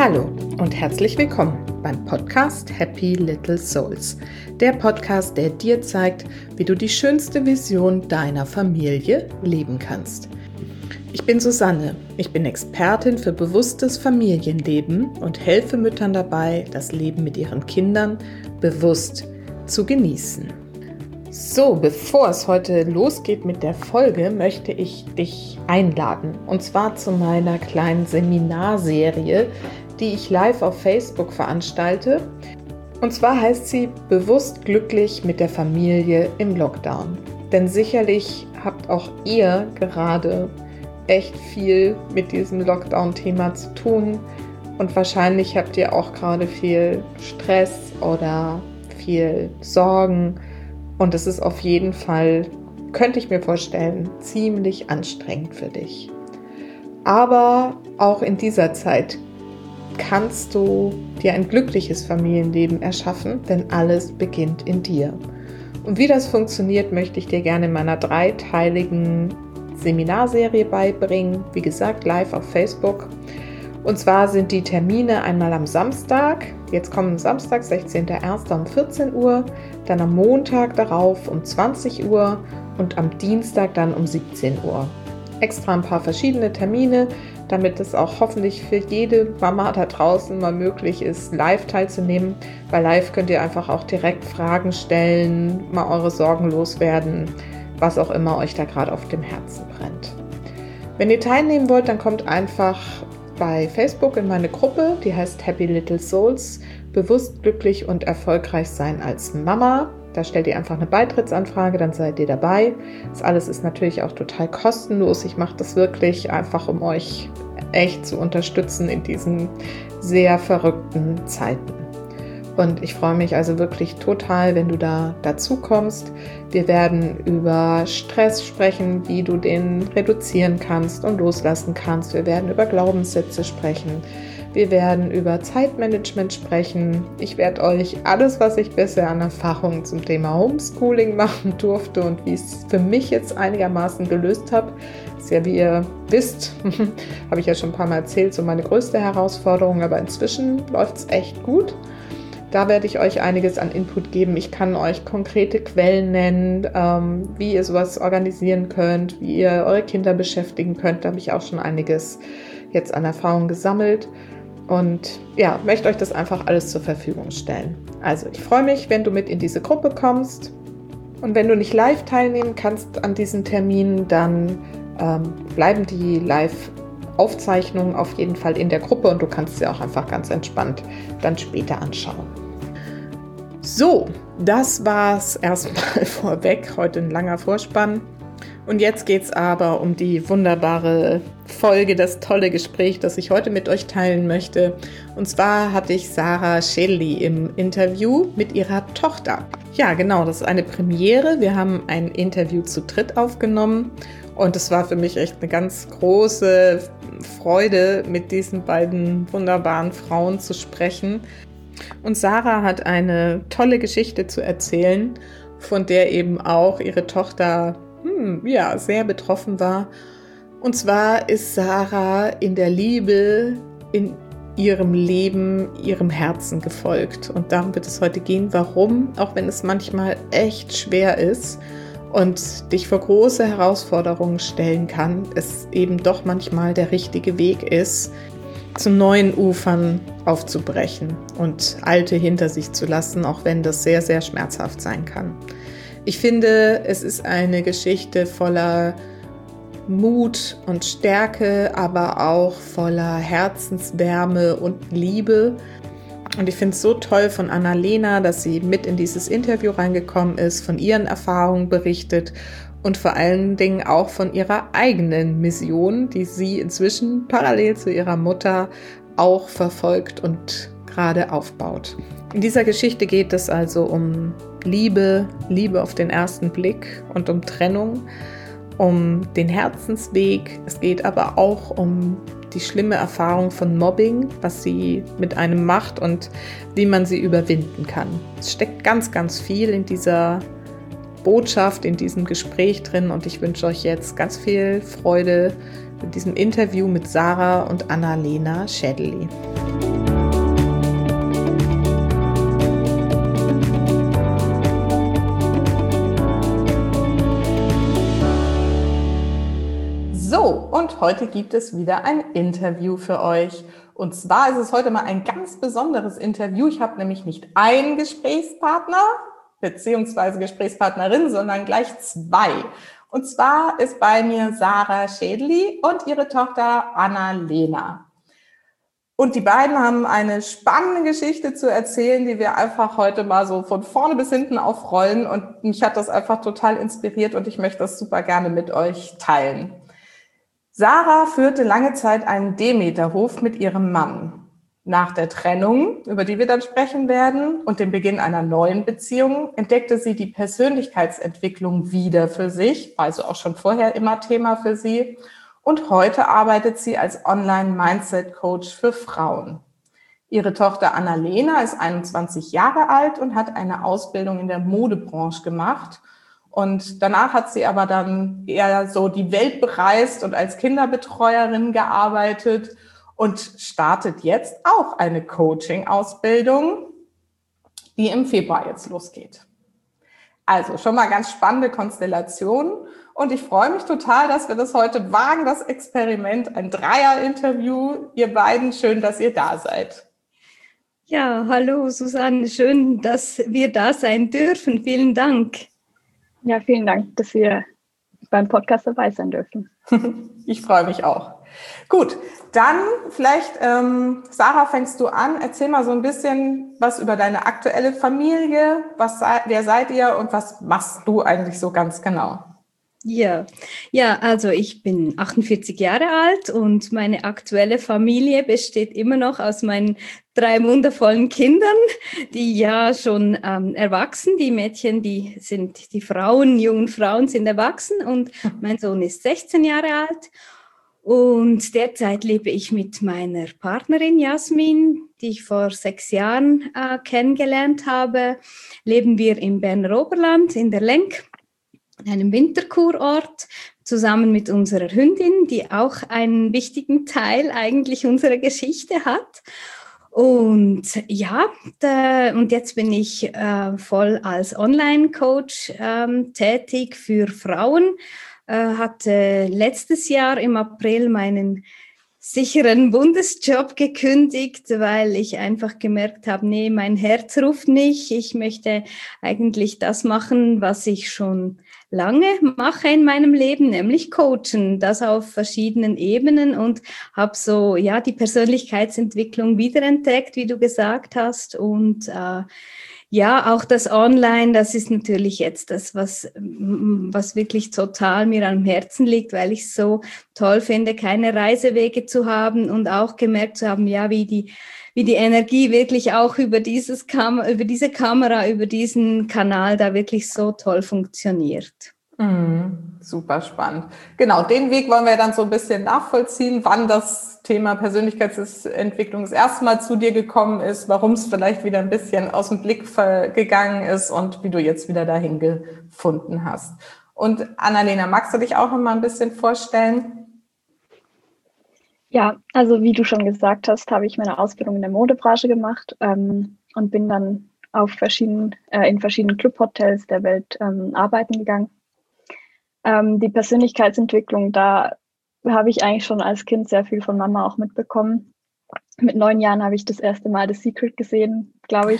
Hallo und herzlich willkommen beim Podcast Happy Little Souls. Der Podcast, der dir zeigt, wie du die schönste Vision deiner Familie leben kannst. Ich bin Susanne, ich bin Expertin für bewusstes Familienleben und helfe Müttern dabei, das Leben mit ihren Kindern bewusst zu genießen. So, bevor es heute losgeht mit der Folge, möchte ich dich einladen. Und zwar zu meiner kleinen Seminarserie, die ich live auf Facebook veranstalte. Und zwar heißt sie Bewusst glücklich mit der Familie im Lockdown. Denn sicherlich habt auch ihr gerade echt viel mit diesem Lockdown-Thema zu tun. Und wahrscheinlich habt ihr auch gerade viel Stress oder viel Sorgen. Und es ist auf jeden Fall, könnte ich mir vorstellen, ziemlich anstrengend für dich. Aber auch in dieser Zeit kannst du dir ein glückliches Familienleben erschaffen, denn alles beginnt in dir. Und wie das funktioniert, möchte ich dir gerne in meiner 3-teiligen Seminarserie beibringen. Wie gesagt, live auf Facebook. Und zwar sind die Termine einmal am Samstag, jetzt kommen Samstag, 16.01. um 14 Uhr, dann am Montag darauf um 20 Uhr und am Dienstag dann um 17 Uhr. Extra ein paar verschiedene Termine, damit es auch hoffentlich für jede Mama da draußen mal möglich ist, live teilzunehmen. Bei live könnt ihr einfach auch direkt Fragen stellen, mal eure Sorgen loswerden, was auch immer euch da gerade auf dem Herzen brennt. Wenn ihr teilnehmen wollt, dann kommt einfach bei Facebook in meine Gruppe, die heißt Happy Little Souls, bewusst glücklich und erfolgreich sein als Mama. Da stellt ihr einfach eine Beitrittsanfrage, dann seid ihr dabei. Das alles ist natürlich auch total kostenlos. Ich mache das wirklich einfach, um euch echt zu unterstützen in diesen sehr verrückten Zeiten. Und ich freue mich also wirklich total, wenn du da dazu kommst. Wir werden über Stress sprechen, wie du den reduzieren kannst und loslassen kannst. Wir werden über Glaubenssätze sprechen. Wir werden über Zeitmanagement sprechen. Ich werde euch alles, was ich bisher an Erfahrungen zum Thema Homeschooling machen durfte und wie ich es für mich jetzt einigermaßen gelöst habe, ist ja, wie ihr wisst, habe ich ja schon ein paar Mal erzählt, so meine größte Herausforderung, aber inzwischen läuft es echt gut. Da werde ich euch einiges an Input geben. Ich kann euch konkrete Quellen nennen, wie ihr sowas organisieren könnt, wie ihr eure Kinder beschäftigen könnt. Da habe ich auch schon einiges jetzt an Erfahrung gesammelt. Und ja, möchte euch das einfach alles zur Verfügung stellen. Also ich freue mich, wenn du mit in diese Gruppe kommst. Und wenn du nicht live teilnehmen kannst an diesen Terminen, dann bleiben die Live-Aufzeichnungen auf jeden Fall in der Gruppe und du kannst sie auch einfach ganz entspannt dann später anschauen. So, das war's erstmal vorweg. Heute ein langer Vorspann. Und jetzt geht's aber um die wunderbare Folge, das tolle Gespräch, das ich heute mit euch teilen möchte. Und zwar hatte ich Sarah Schädeli im Interview mit ihrer Tochter. Ja, genau, das ist eine Premiere. Wir haben ein Interview zu dritt aufgenommen. Und es war für mich echt eine ganz große Freude, mit diesen beiden wunderbaren Frauen zu sprechen. Und Sarah hat eine tolle Geschichte zu erzählen, von der eben auch ihre Tochter sehr betroffen war. Und zwar ist Sarah in der Liebe, in ihrem Leben, ihrem Herzen gefolgt. Und darum wird es heute gehen, warum, auch wenn es manchmal echt schwer ist und dich vor große Herausforderungen stellen kann, es eben doch manchmal der richtige Weg ist, zu neuen Ufern aufzubrechen und alte hinter sich zu lassen, auch wenn das sehr, sehr schmerzhaft sein kann. Ich finde, es ist eine Geschichte voller Mut und Stärke, aber auch voller Herzenswärme und Liebe. Und ich finde es so toll von Annalena, dass sie mit in dieses Interview reingekommen ist, von ihren Erfahrungen berichtet und vor allen Dingen auch von ihrer eigenen Mission, die sie inzwischen parallel zu ihrer Mutter auch verfolgt und gerade aufbaut. In dieser Geschichte geht es also um Liebe auf den ersten Blick und um Trennung, um den Herzensweg. Es geht aber auch um die schlimme Erfahrung von Mobbing, was sie mit einem macht und wie man sie überwinden kann. Es steckt ganz, ganz viel in dieser Botschaft, in diesem Gespräch drin und ich wünsche euch jetzt ganz viel Freude mit diesem Interview mit Sarah und Annalena Schädeli. So, und heute gibt es wieder ein Interview für euch. Und zwar ist es heute mal ein ganz besonderes Interview. Ich habe nämlich nicht einen Gesprächspartner bzw. Gesprächspartnerin, sondern gleich zwei. Und zwar ist bei mir Sarah Schädeli und ihre Tochter Anna-Lena. Und die beiden haben eine spannende Geschichte zu erzählen, die wir einfach heute mal so von vorne bis hinten aufrollen. Und mich hat das einfach total inspiriert und ich möchte das super gerne mit euch teilen. Sarah führte lange Zeit einen Demeterhof mit ihrem Mann. Nach der Trennung, über die wir dann sprechen werden, und dem Beginn einer neuen Beziehung, entdeckte sie die Persönlichkeitsentwicklung wieder für sich, also auch schon vorher immer Thema für sie. Und heute arbeitet sie als Online-Mindset-Coach für Frauen. Ihre Tochter Anna-Lena ist 21 Jahre alt und hat eine Ausbildung in der Modebranche gemacht. Und danach hat sie aber dann eher so die Welt bereist und als Kinderbetreuerin gearbeitet und startet jetzt auch eine Coaching-Ausbildung, die im Februar jetzt losgeht. Also schon mal ganz spannende Konstellation. Und ich freue mich total, dass wir das heute wagen, das Experiment, ein Dreier-Interview. Ihr beiden, schön, dass ihr da seid. Ja, hallo Susanne, schön, dass wir da sein dürfen. Vielen Dank. Ja, vielen Dank, dass wir beim Podcast dabei sein dürfen. Ich freue mich auch. Gut, dann vielleicht, Sarah, fängst du an. Erzähl mal so ein bisschen was über deine aktuelle Familie. Wer seid ihr und was machst du eigentlich so ganz genau? Ja, also ich bin 48 Jahre alt und meine aktuelle Familie besteht immer noch aus meinen 3 wundervollen Kindern, die ja schon erwachsen, die Mädchen, die jungen Frauen sind erwachsen und mein Sohn ist 16 Jahre alt. Und derzeit lebe ich mit meiner Partnerin Jasmin, die ich vor 6 Jahren kennengelernt habe. Leben wir im Berner Oberland in der Lenk, einem Winterkurort, zusammen mit unserer Hündin, die auch einen wichtigen Teil eigentlich unserer Geschichte hat. Und ja, und jetzt bin ich voll als Online-Coach tätig für Frauen. Hatte letztes Jahr im April meinen sicheren Bundesjob gekündigt, weil ich einfach gemerkt habe, nee, mein Herz ruft nicht. Ich möchte eigentlich das machen, was ich schon lange mache in meinem Leben, nämlich coachen, das auf verschiedenen Ebenen, und habe so die Persönlichkeitsentwicklung wiederentdeckt, wie du gesagt hast, und auch das Online, das ist natürlich jetzt das, was wirklich total mir am Herzen liegt, weil ich es so toll finde, keine Reisewege zu haben und auch gemerkt zu haben, wie die Energie wirklich auch über diese Kamera, über diesen Kanal da wirklich so toll funktioniert. Super spannend. Genau, den Weg wollen wir dann so ein bisschen nachvollziehen, wann das Thema Persönlichkeitsentwicklung das erste Mal zu dir gekommen ist, warum es vielleicht wieder ein bisschen aus dem Blick gegangen ist und wie du jetzt wieder dahin gefunden hast. Und Anna-Lena, magst du dich auch noch mal ein bisschen vorstellen? Ja, also wie du schon gesagt hast, habe ich meine Ausbildung in der Modebranche gemacht und bin dann in verschiedenen Clubhotels der Welt arbeiten gegangen. Die Persönlichkeitsentwicklung, da habe ich eigentlich schon als Kind sehr viel von Mama auch mitbekommen. Mit 9 Jahren habe ich das erste Mal The Secret gesehen, glaube ich.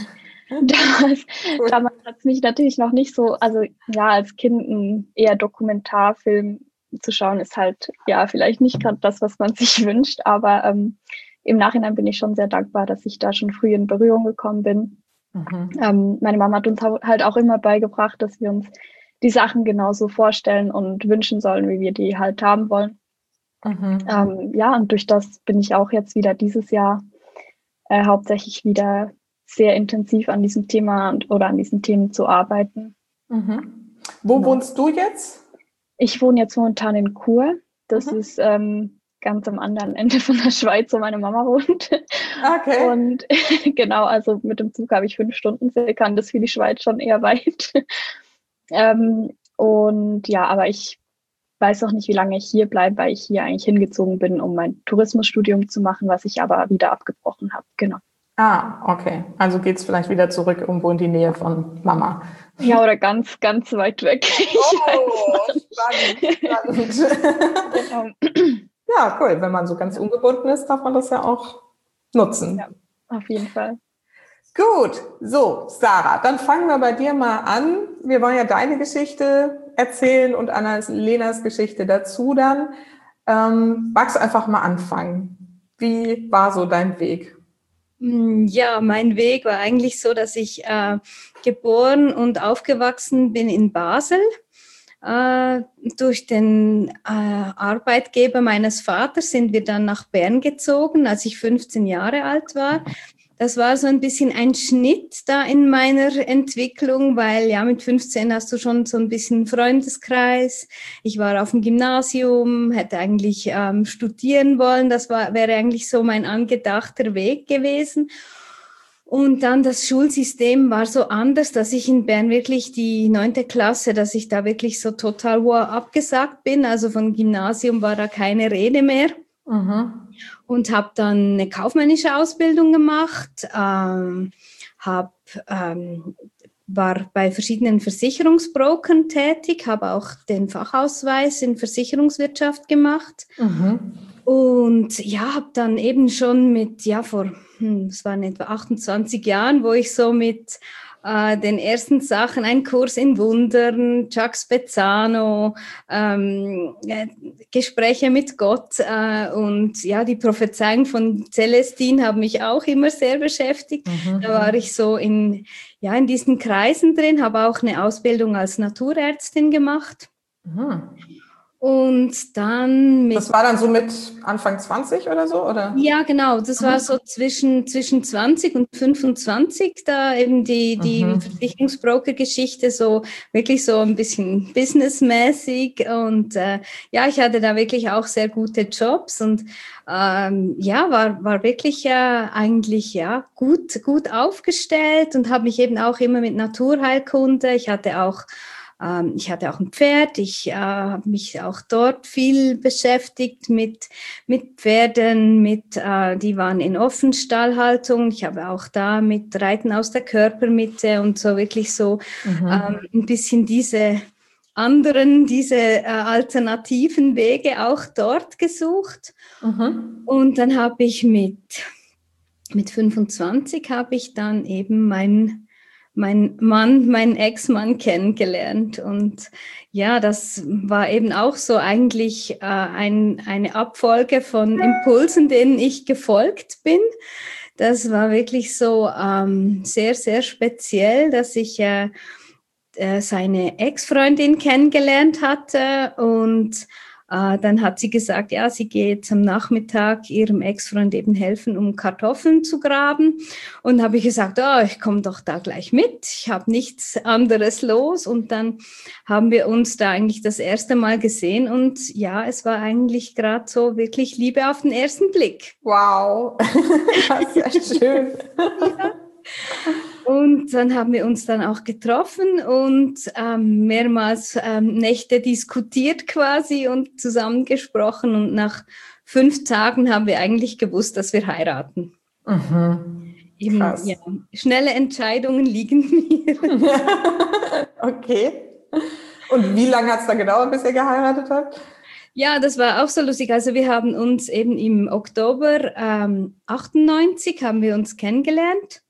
Damals hat es mich natürlich noch nicht so, also ja, als Kind ein eher Dokumentarfilm zu schauen, ist halt vielleicht nicht gerade das, was man sich wünscht, aber im Nachhinein bin ich schon sehr dankbar, dass ich da schon früh in Berührung gekommen bin. Meine Mama hat uns halt auch immer beigebracht, dass wir uns die Sachen genauso vorstellen und wünschen sollen, wie wir die halt haben wollen. Und durch das bin ich auch jetzt wieder dieses Jahr hauptsächlich wieder sehr intensiv an diesem Thema oder an diesen Themen zu arbeiten. Wo wohnst du jetzt? Ich wohne jetzt momentan in Chur. Das ist ganz am anderen Ende von der Schweiz, wo meine Mama wohnt. Okay. Und genau, also mit dem Zug habe ich 5 Stunden circa, und das ist für die Schweiz schon eher weit. Aber ich weiß noch nicht, wie lange ich hier bleibe, weil ich hier eigentlich hingezogen bin, um mein Tourismusstudium zu machen, was ich aber wieder abgebrochen habe. Genau. Okay. Also geht es vielleicht wieder zurück irgendwo in die Nähe von Mama. Ja, oder ganz, ganz weit weg. Spannend. Genau. Ja, cool. Wenn man so ganz ungebunden ist, darf man das ja auch nutzen. Ja, auf jeden Fall. Gut, so, Sarah, dann fangen wir bei dir mal an. Wir wollen ja deine Geschichte erzählen und Anna-Lenas Geschichte dazu dann. Magst du einfach mal anfangen? Wie war so dein Weg? Ja, mein Weg war eigentlich so, dass ich geboren und aufgewachsen bin in Basel. Durch den Arbeitgeber meines Vaters sind wir dann nach Bern gezogen, als ich 15 Jahre alt war. Das war so ein bisschen ein Schnitt da in meiner Entwicklung, weil ja mit 15 hast du schon so ein bisschen Freundeskreis. Ich war auf dem Gymnasium, hätte eigentlich studieren wollen. Wäre eigentlich so mein angedachter Weg gewesen. Und dann das Schulsystem war so anders, dass ich in Bern wirklich die 9. Klasse, dass ich da wirklich so total abgesagt bin. Also von Gymnasium war da keine Rede mehr. Und habe dann eine kaufmännische Ausbildung gemacht, war bei verschiedenen Versicherungsbrokern tätig, habe auch den Fachausweis in Versicherungswirtschaft gemacht. Und ja, habe dann eben schon es waren etwa 28 Jahren, wo ich so mit den ersten Sachen, ein Kurs in Wundern, Jacques Bezzano, Gespräche mit Gott und ja, die Prophezeiung von Celestine haben mich auch immer sehr beschäftigt. Da war ich so in diesen Kreisen drin, habe auch eine Ausbildung als Naturärztin gemacht. Und dann das war dann so mit Anfang 20 oder so, oder? Ja, genau. Das war so zwischen 20 und 25, da eben die Versicherungsbroker-Geschichte so wirklich so ein bisschen businessmäßig. Und ich hatte da wirklich auch sehr gute Jobs und war wirklich eigentlich gut aufgestellt und habe mich eben auch immer mit Naturheilkunde. Ich hatte auch ein Pferd, ich habe mich auch dort viel beschäftigt mit Pferden, die waren in Offenstallhaltung. Ich habe auch da mit Reiten aus der Körpermitte und so wirklich so ein bisschen diese alternativen Wege auch dort gesucht. Und dann habe ich mit 25 habe ich dann eben meinen Ex-Mann kennengelernt. Und ja, das war eben auch so eigentlich eine Abfolge von Impulsen, denen ich gefolgt bin. Das war wirklich so sehr, sehr speziell, dass ich seine Ex-Freundin kennengelernt hatte und dann hat sie gesagt, ja, sie geht am Nachmittag ihrem Ex-Freund eben helfen, um Kartoffeln zu graben. Und habe ich gesagt, ich komme doch da gleich mit. Ich habe nichts anderes los. Und dann haben wir uns da eigentlich das erste Mal gesehen. Und ja, es war eigentlich gerade so wirklich Liebe auf den ersten Blick. Wow, das ist ja schön. Ja. Und dann haben wir uns dann auch getroffen und mehrmals Nächte diskutiert quasi und zusammengesprochen. Und nach 5 Tagen haben wir eigentlich gewusst, dass wir heiraten. Eben, krass. Ja, schnelle Entscheidungen liegen mir. Okay. Und wie lange hat es da gedauert, bis ihr geheiratet habt? Ja, das war auch so lustig. Also wir haben uns eben im Oktober 98 haben wir uns kennengelernt.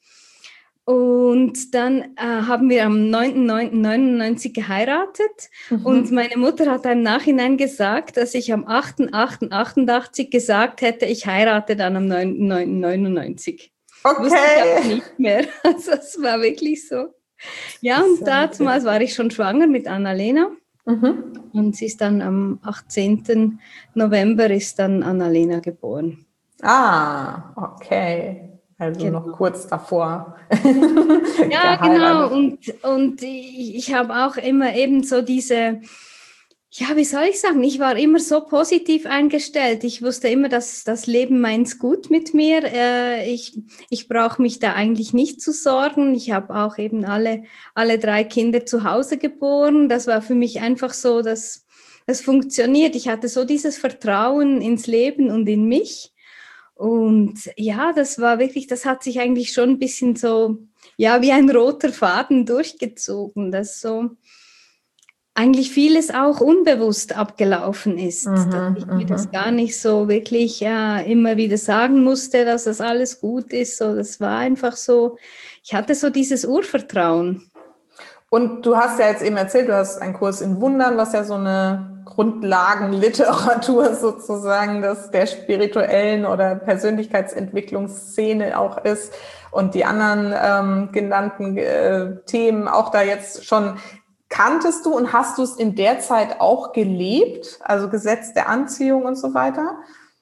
Und dann haben wir am 9.9.99 geheiratet und meine Mutter hat im Nachhinein gesagt, dass ich am 8.8.88 gesagt hätte, ich heirate dann am 9.9.99. Okay. Wusste ich aber nicht mehr. Also es war wirklich so. Ja, und damals war ich schon schwanger mit Anna-Lena und sie ist dann am 18. November ist dann Anna-Lena geboren. Ah, okay. Also noch kurz davor. Ja, genau. Und ich habe auch immer eben so diese, wie soll ich sagen, ich war immer so positiv eingestellt. Ich wusste immer, dass das Leben meint's gut mit mir. Ich brauche mich da eigentlich nicht zu sorgen. Ich habe auch eben alle 3 Kinder zu Hause geboren. Das war für mich einfach so, dass das funktioniert. Ich hatte so dieses Vertrauen ins Leben und in mich. Und ja, das hat sich eigentlich schon ein bisschen so, wie ein roter Faden durchgezogen. Das so, eigentlich vieles auch unbewusst abgelaufen ist, dass ich mir das gar nicht so wirklich immer wieder sagen musste, dass das alles gut ist. So, das war einfach so, ich hatte so dieses Urvertrauen. Und du hast ja jetzt eben erzählt, du hast einen Kurs in Wundern, was ja so eine Grundlagenliteratur sozusagen der spirituellen oder Persönlichkeitsentwicklungsszene auch ist und die anderen genannten Themen auch da jetzt schon. Kanntest du und hast du es in der Zeit auch gelebt? Also Gesetz der Anziehung und so weiter?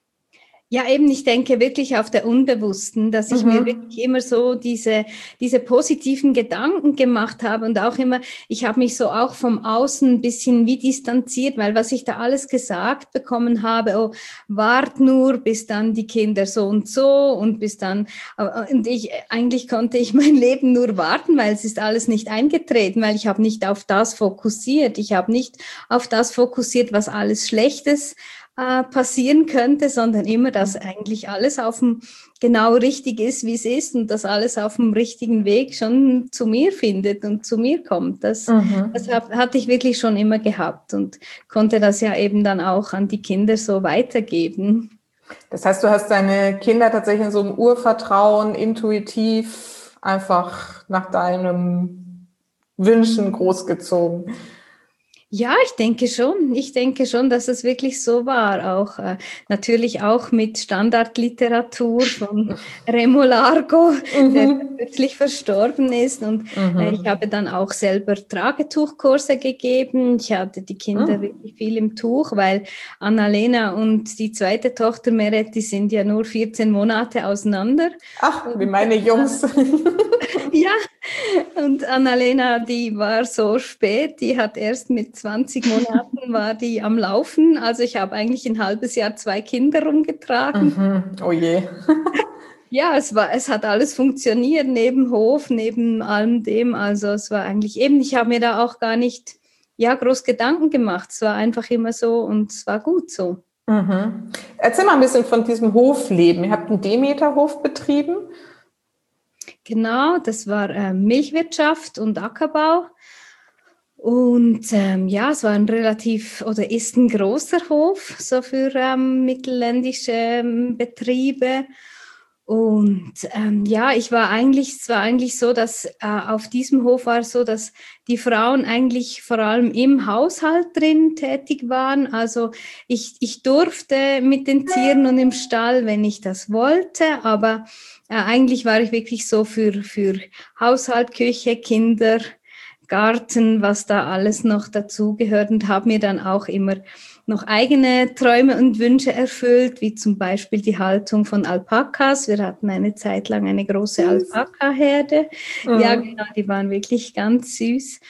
Ja, eben, ich denke wirklich auf der Unbewussten, dass ich mir wirklich immer so diese positiven Gedanken gemacht habe und auch immer, ich habe mich so auch vom Außen ein bisschen wie distanziert, weil was ich da alles gesagt bekommen habe, oh, wart nur, bis dann die Kinder so und bis dann, und eigentlich konnte ich mein Leben nur warten, weil es ist alles nicht eingetreten, weil ich habe nicht auf das fokussiert, ich habe nicht auf das fokussiert, was alles Schlechtes passieren könnte, sondern immer, dass eigentlich alles genau richtig ist, wie es ist und dass alles auf dem richtigen Weg schon zu mir findet und zu mir kommt. Das hatte ich wirklich schon immer gehabt und konnte das ja eben dann auch an die Kinder so weitergeben. Das heißt, du hast deine Kinder tatsächlich in so einem Urvertrauen, intuitiv einfach nach deinen Wünschen großgezogen. Ja, ich denke schon. Ich denke schon, dass es wirklich so war. Auch natürlich auch mit Standardliteratur von Remo Largo, der plötzlich verstorben ist. Und ich habe dann auch selber Tragetuchkurse gegeben. Ich hatte die Kinder wirklich viel im Tuch, weil Annalena und die zweite Tochter Meret, die sind ja nur 14 Monate auseinander. Ach, wie meine Jungs. Ja, und Annalena, die war so spät, die hat erst mit 20 Monaten war die am Laufen. Also ich habe eigentlich ein halbes Jahr 2 Kinder rumgetragen. Oh je. Ja, es hat alles funktioniert, neben Hof, neben allem dem. Also es war eigentlich eben, ich habe mir da auch gar nicht, groß Gedanken gemacht. Es war einfach immer so und es war gut so. Erzähl mal ein bisschen von diesem Hofleben. Ihr habt einen Demeterhof betrieben? Genau, das war Milchwirtschaft und Ackerbau. Und es war ist ein großer Hof, so für mittelländische Betriebe. Und es war eigentlich so, dass auf diesem Hof war es so, dass die Frauen eigentlich vor allem im Haushalt drin tätig waren. Also ich durfte mit den Tieren und im Stall, wenn ich das wollte, aber eigentlich war ich wirklich so für Haushalt, Küche, Kinder, Garten, was da alles noch dazugehört und habe mir dann auch immer noch eigene Träume und Wünsche erfüllt, wie zum Beispiel die Haltung von Alpakas. Wir hatten eine Zeit lang eine große Alpaka-Herde. Ja, genau, die waren wirklich ganz süß.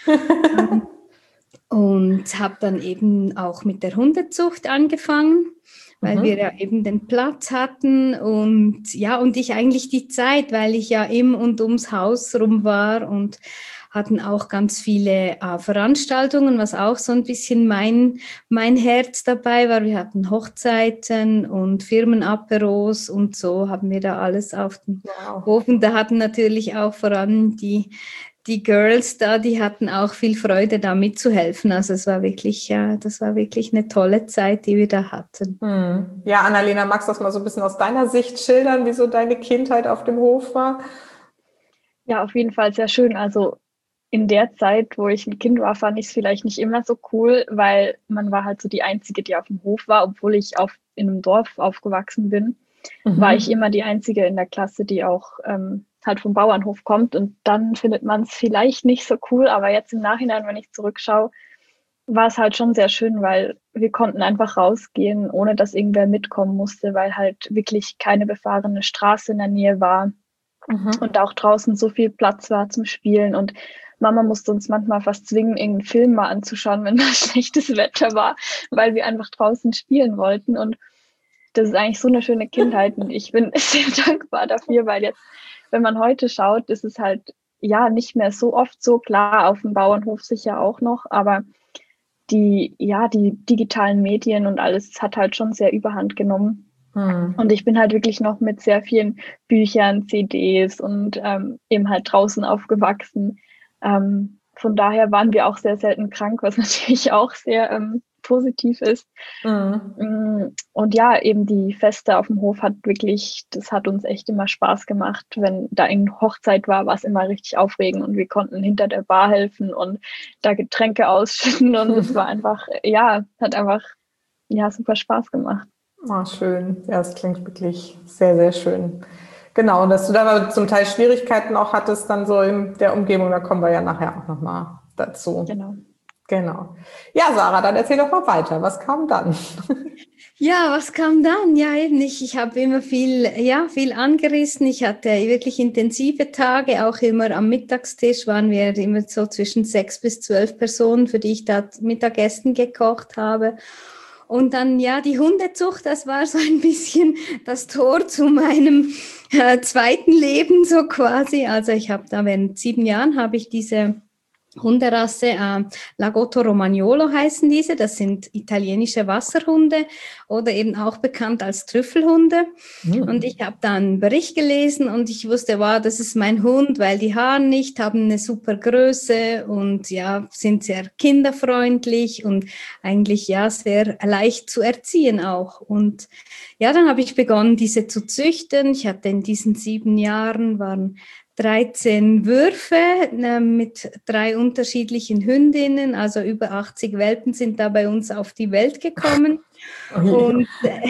Und habe dann eben auch mit der Hundezucht angefangen, weil wir ja eben den Platz hatten und ich eigentlich die Zeit, weil ich ja im und ums Haus rum war und hatten auch ganz viele Veranstaltungen, was auch so ein bisschen mein Herz dabei war. Wir hatten Hochzeiten und Firmenaperos und so haben wir da alles auf dem Hof. Und da hatten natürlich auch vor allem die Girls da, die hatten auch viel Freude, da mitzuhelfen. Also das war wirklich eine tolle Zeit, die wir da hatten. Ja, Annalena, magst du das mal so ein bisschen aus deiner Sicht schildern, wie so deine Kindheit auf dem Hof war? Ja, auf jeden Fall sehr schön. Also in der Zeit, wo ich ein Kind war, fand ich es vielleicht nicht immer so cool, weil man war halt so die Einzige, die auf dem Hof war, obwohl ich in einem Dorf aufgewachsen bin, war ich immer die Einzige in der Klasse, die auch halt vom Bauernhof kommt. Und dann findet man es vielleicht nicht so cool, aber jetzt im Nachhinein, wenn ich zurückschaue, war es halt schon sehr schön, weil wir konnten einfach rausgehen, ohne dass irgendwer mitkommen musste, weil halt wirklich keine befahrene Straße in der Nähe war und auch draußen so viel Platz war zum Spielen. Und Mama musste uns manchmal fast zwingen, irgendeinen Film mal anzuschauen, wenn mal schlechtes Wetter war, weil wir einfach draußen spielen wollten. Und das ist eigentlich so eine schöne Kindheit. Und ich bin sehr dankbar dafür, weil jetzt, wenn man heute schaut, ist es halt nicht mehr so oft so, klar, auf dem Bauernhof sicher auch noch, aber die digitalen Medien und alles hat halt schon sehr Überhand genommen. Und ich bin halt wirklich noch mit sehr vielen Büchern, CDs und eben halt draußen aufgewachsen. Von von daher waren wir auch sehr selten krank, was natürlich auch sehr positiv ist. Und ja, eben die Feste auf dem Hof das hat uns echt immer Spaß gemacht. Wenn da eine Hochzeit war, war es immer richtig aufregend und wir konnten hinter der Bar helfen und da Getränke ausschütten und es war einfach, hat einfach, super Spaß gemacht. Ah, schön. Ja, das klingt wirklich sehr, sehr schön. Genau, und dass du da aber zum Teil Schwierigkeiten auch hattest, dann so in der Umgebung, da kommen wir ja nachher auch nochmal dazu. Genau. Ja, Sarah, dann erzähl doch mal weiter. Was kam dann? Ja, was kam dann? Ja, eben ich habe immer viel angerissen. Ich hatte wirklich intensive Tage, auch immer am Mittagstisch waren wir immer so zwischen 6 bis 12 Personen, für die ich da Mittagessen gekocht habe. Und dann, die Hundezucht, das war so ein bisschen das Tor zu meinem zweiten Leben, so quasi. Also ich habe da während 7 Jahren habe ich diese Hunderasse, Lagotto Romagnolo heißen diese, das sind italienische Wasserhunde oder eben auch bekannt als Trüffelhunde. Und ich habe da einen Bericht gelesen und ich wusste, wow, das ist mein Hund, weil die Haare nicht, haben eine super Größe und sind sehr kinderfreundlich und eigentlich sehr leicht zu erziehen auch. Und dann habe ich begonnen, diese zu züchten. Ich hatte in diesen 7 Jahren waren 13 Würfe mit 3 unterschiedlichen Hündinnen, also über 80 Welpen sind da bei uns auf die Welt gekommen. Und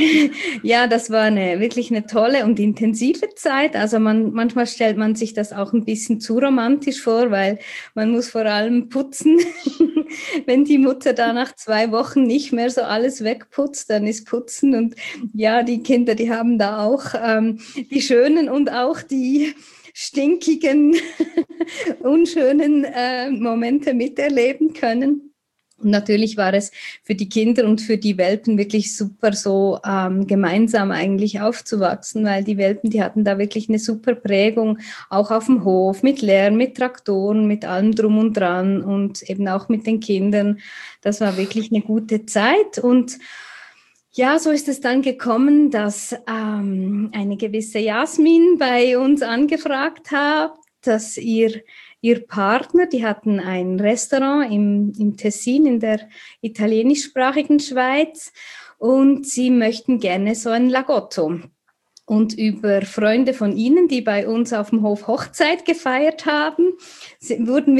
das war wirklich eine tolle und intensive Zeit. Also manchmal stellt man sich das auch ein bisschen zu romantisch vor, weil man muss vor allem putzen. Wenn die Mutter da nach 2 Wochen nicht mehr so alles wegputzt, dann ist Putzen. Und die Kinder, die haben da auch die schönen und auch die stinkigen, unschönen Momente miterleben können. Und natürlich war es für die Kinder und für die Welpen wirklich super, so gemeinsam eigentlich aufzuwachsen, weil die Welpen, die hatten da wirklich eine super Prägung, auch auf dem Hof, mit Lärm, mit Traktoren, mit allem drum und dran und eben auch mit den Kindern. Das war wirklich eine gute Zeit. Und so ist es dann gekommen, dass eine gewisse Jasmin bei uns angefragt hat, dass ihr Partner, die hatten ein Restaurant im Tessin, in der italienischsprachigen Schweiz, und sie möchten gerne so ein Lagotto. Und über Freunde von ihnen, die bei uns auf dem Hof Hochzeit gefeiert haben, wurde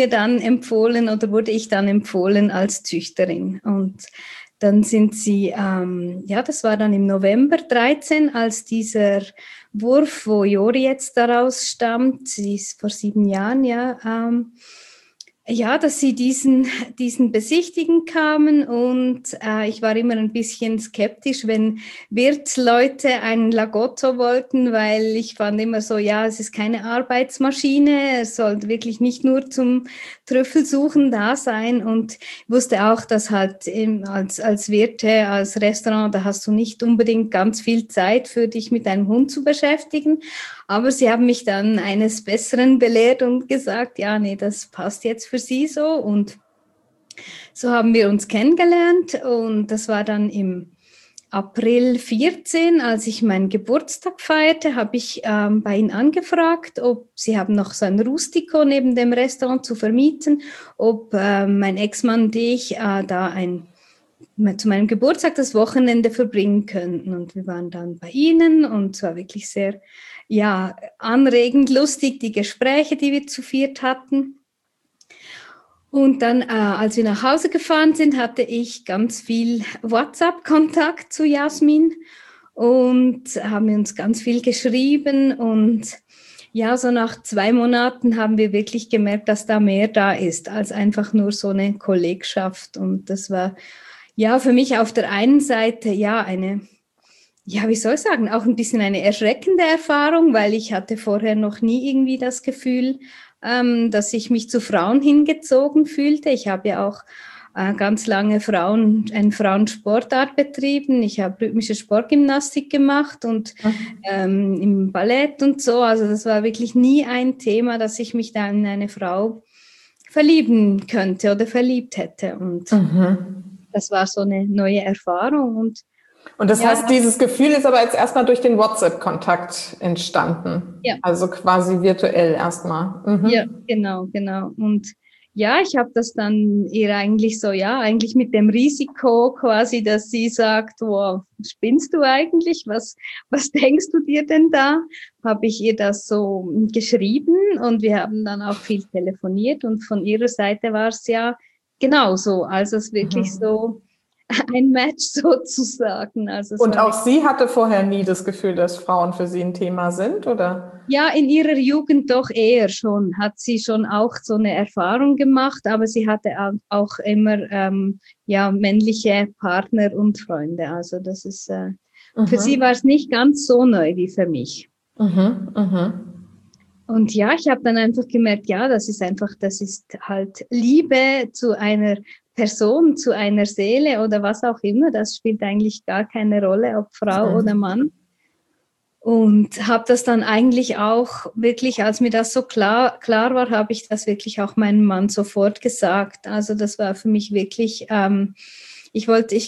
ich dann empfohlen als Züchterin. Und dann sind sie, das war dann im November 13, als dieser Wurf, wo Jori jetzt daraus stammt, sie ist vor 7 Jahren, dass sie diesen besichtigen kamen und ich war immer ein bisschen skeptisch, wenn Wirtsleute einen Lagotto wollten, weil ich fand immer so, es ist keine Arbeitsmaschine, es soll wirklich nicht nur zum Trüffelsuchen da sein, und wusste auch, dass halt als Wirte, als Restaurant, da hast du nicht unbedingt ganz viel Zeit für dich mit deinem Hund zu beschäftigen. Aber sie haben mich dann eines Besseren belehrt und gesagt, das passt jetzt für sie so. Und so haben wir uns kennengelernt. Und das war dann im April 14, als ich meinen Geburtstag feierte, habe ich bei ihnen angefragt, ob sie haben noch so ein Rustico neben dem Restaurant zu vermieten, ob mein Ex-Mann und ich zu meinem Geburtstag das Wochenende verbringen könnten. Und wir waren dann bei ihnen und es war wirklich sehr anregend, lustig, die Gespräche, die wir zu viert hatten. Und dann, als wir nach Hause gefahren sind, hatte ich ganz viel WhatsApp-Kontakt zu Jasmin und haben uns ganz viel geschrieben. Und so nach 2 Monaten haben wir wirklich gemerkt, dass da mehr da ist als einfach nur so eine Kollegschaft. Und das war für mich auf der einen Seite eine, wie soll ich sagen, auch ein bisschen eine erschreckende Erfahrung, weil ich hatte vorher noch nie irgendwie das Gefühl, dass ich mich zu Frauen hingezogen fühlte. Ich habe ja auch ganz lange eine Frauensportart betrieben. Ich habe rhythmische Sportgymnastik gemacht und im Ballett und so. Also das war wirklich nie ein Thema, dass ich mich da in eine Frau verlieben könnte oder verliebt hätte. Und das war so eine neue Erfahrung. Und das heißt, dieses Gefühl ist aber jetzt erstmal durch den WhatsApp-Kontakt entstanden. Ja. Also quasi virtuell erstmal. Ja, genau. Und ja, ich habe das dann ihr eigentlich so, ja, eigentlich mit dem Risiko quasi, dass sie sagt, wow, spinnst du eigentlich? Was denkst du dir denn da? Habe ich ihr das so geschrieben und wir haben dann auch viel telefoniert und von ihrer Seite war es ja genauso. Also es ist wirklich so ein Match sozusagen. Also es Und war auch sie hatte vorher nie das Gefühl, dass Frauen für sie ein Thema sind, oder? ja, in ihrer Jugend doch eher schon, hat sie schon auch so eine Erfahrung gemacht, aber sie hatte auch immer ja, männliche Partner und Freunde. Also das ist, für sie war es nicht ganz so neu wie für mich. Und ja, ich habe dann einfach gemerkt, ja, das ist halt Liebe zu einer Person, zu einer Seele oder was auch immer. Das spielt eigentlich gar keine Rolle, ob Frau oder Mann. Und habe das dann eigentlich auch wirklich, als mir das so klar war, habe ich das wirklich auch meinem Mann sofort gesagt. Also das war für mich wirklich, ich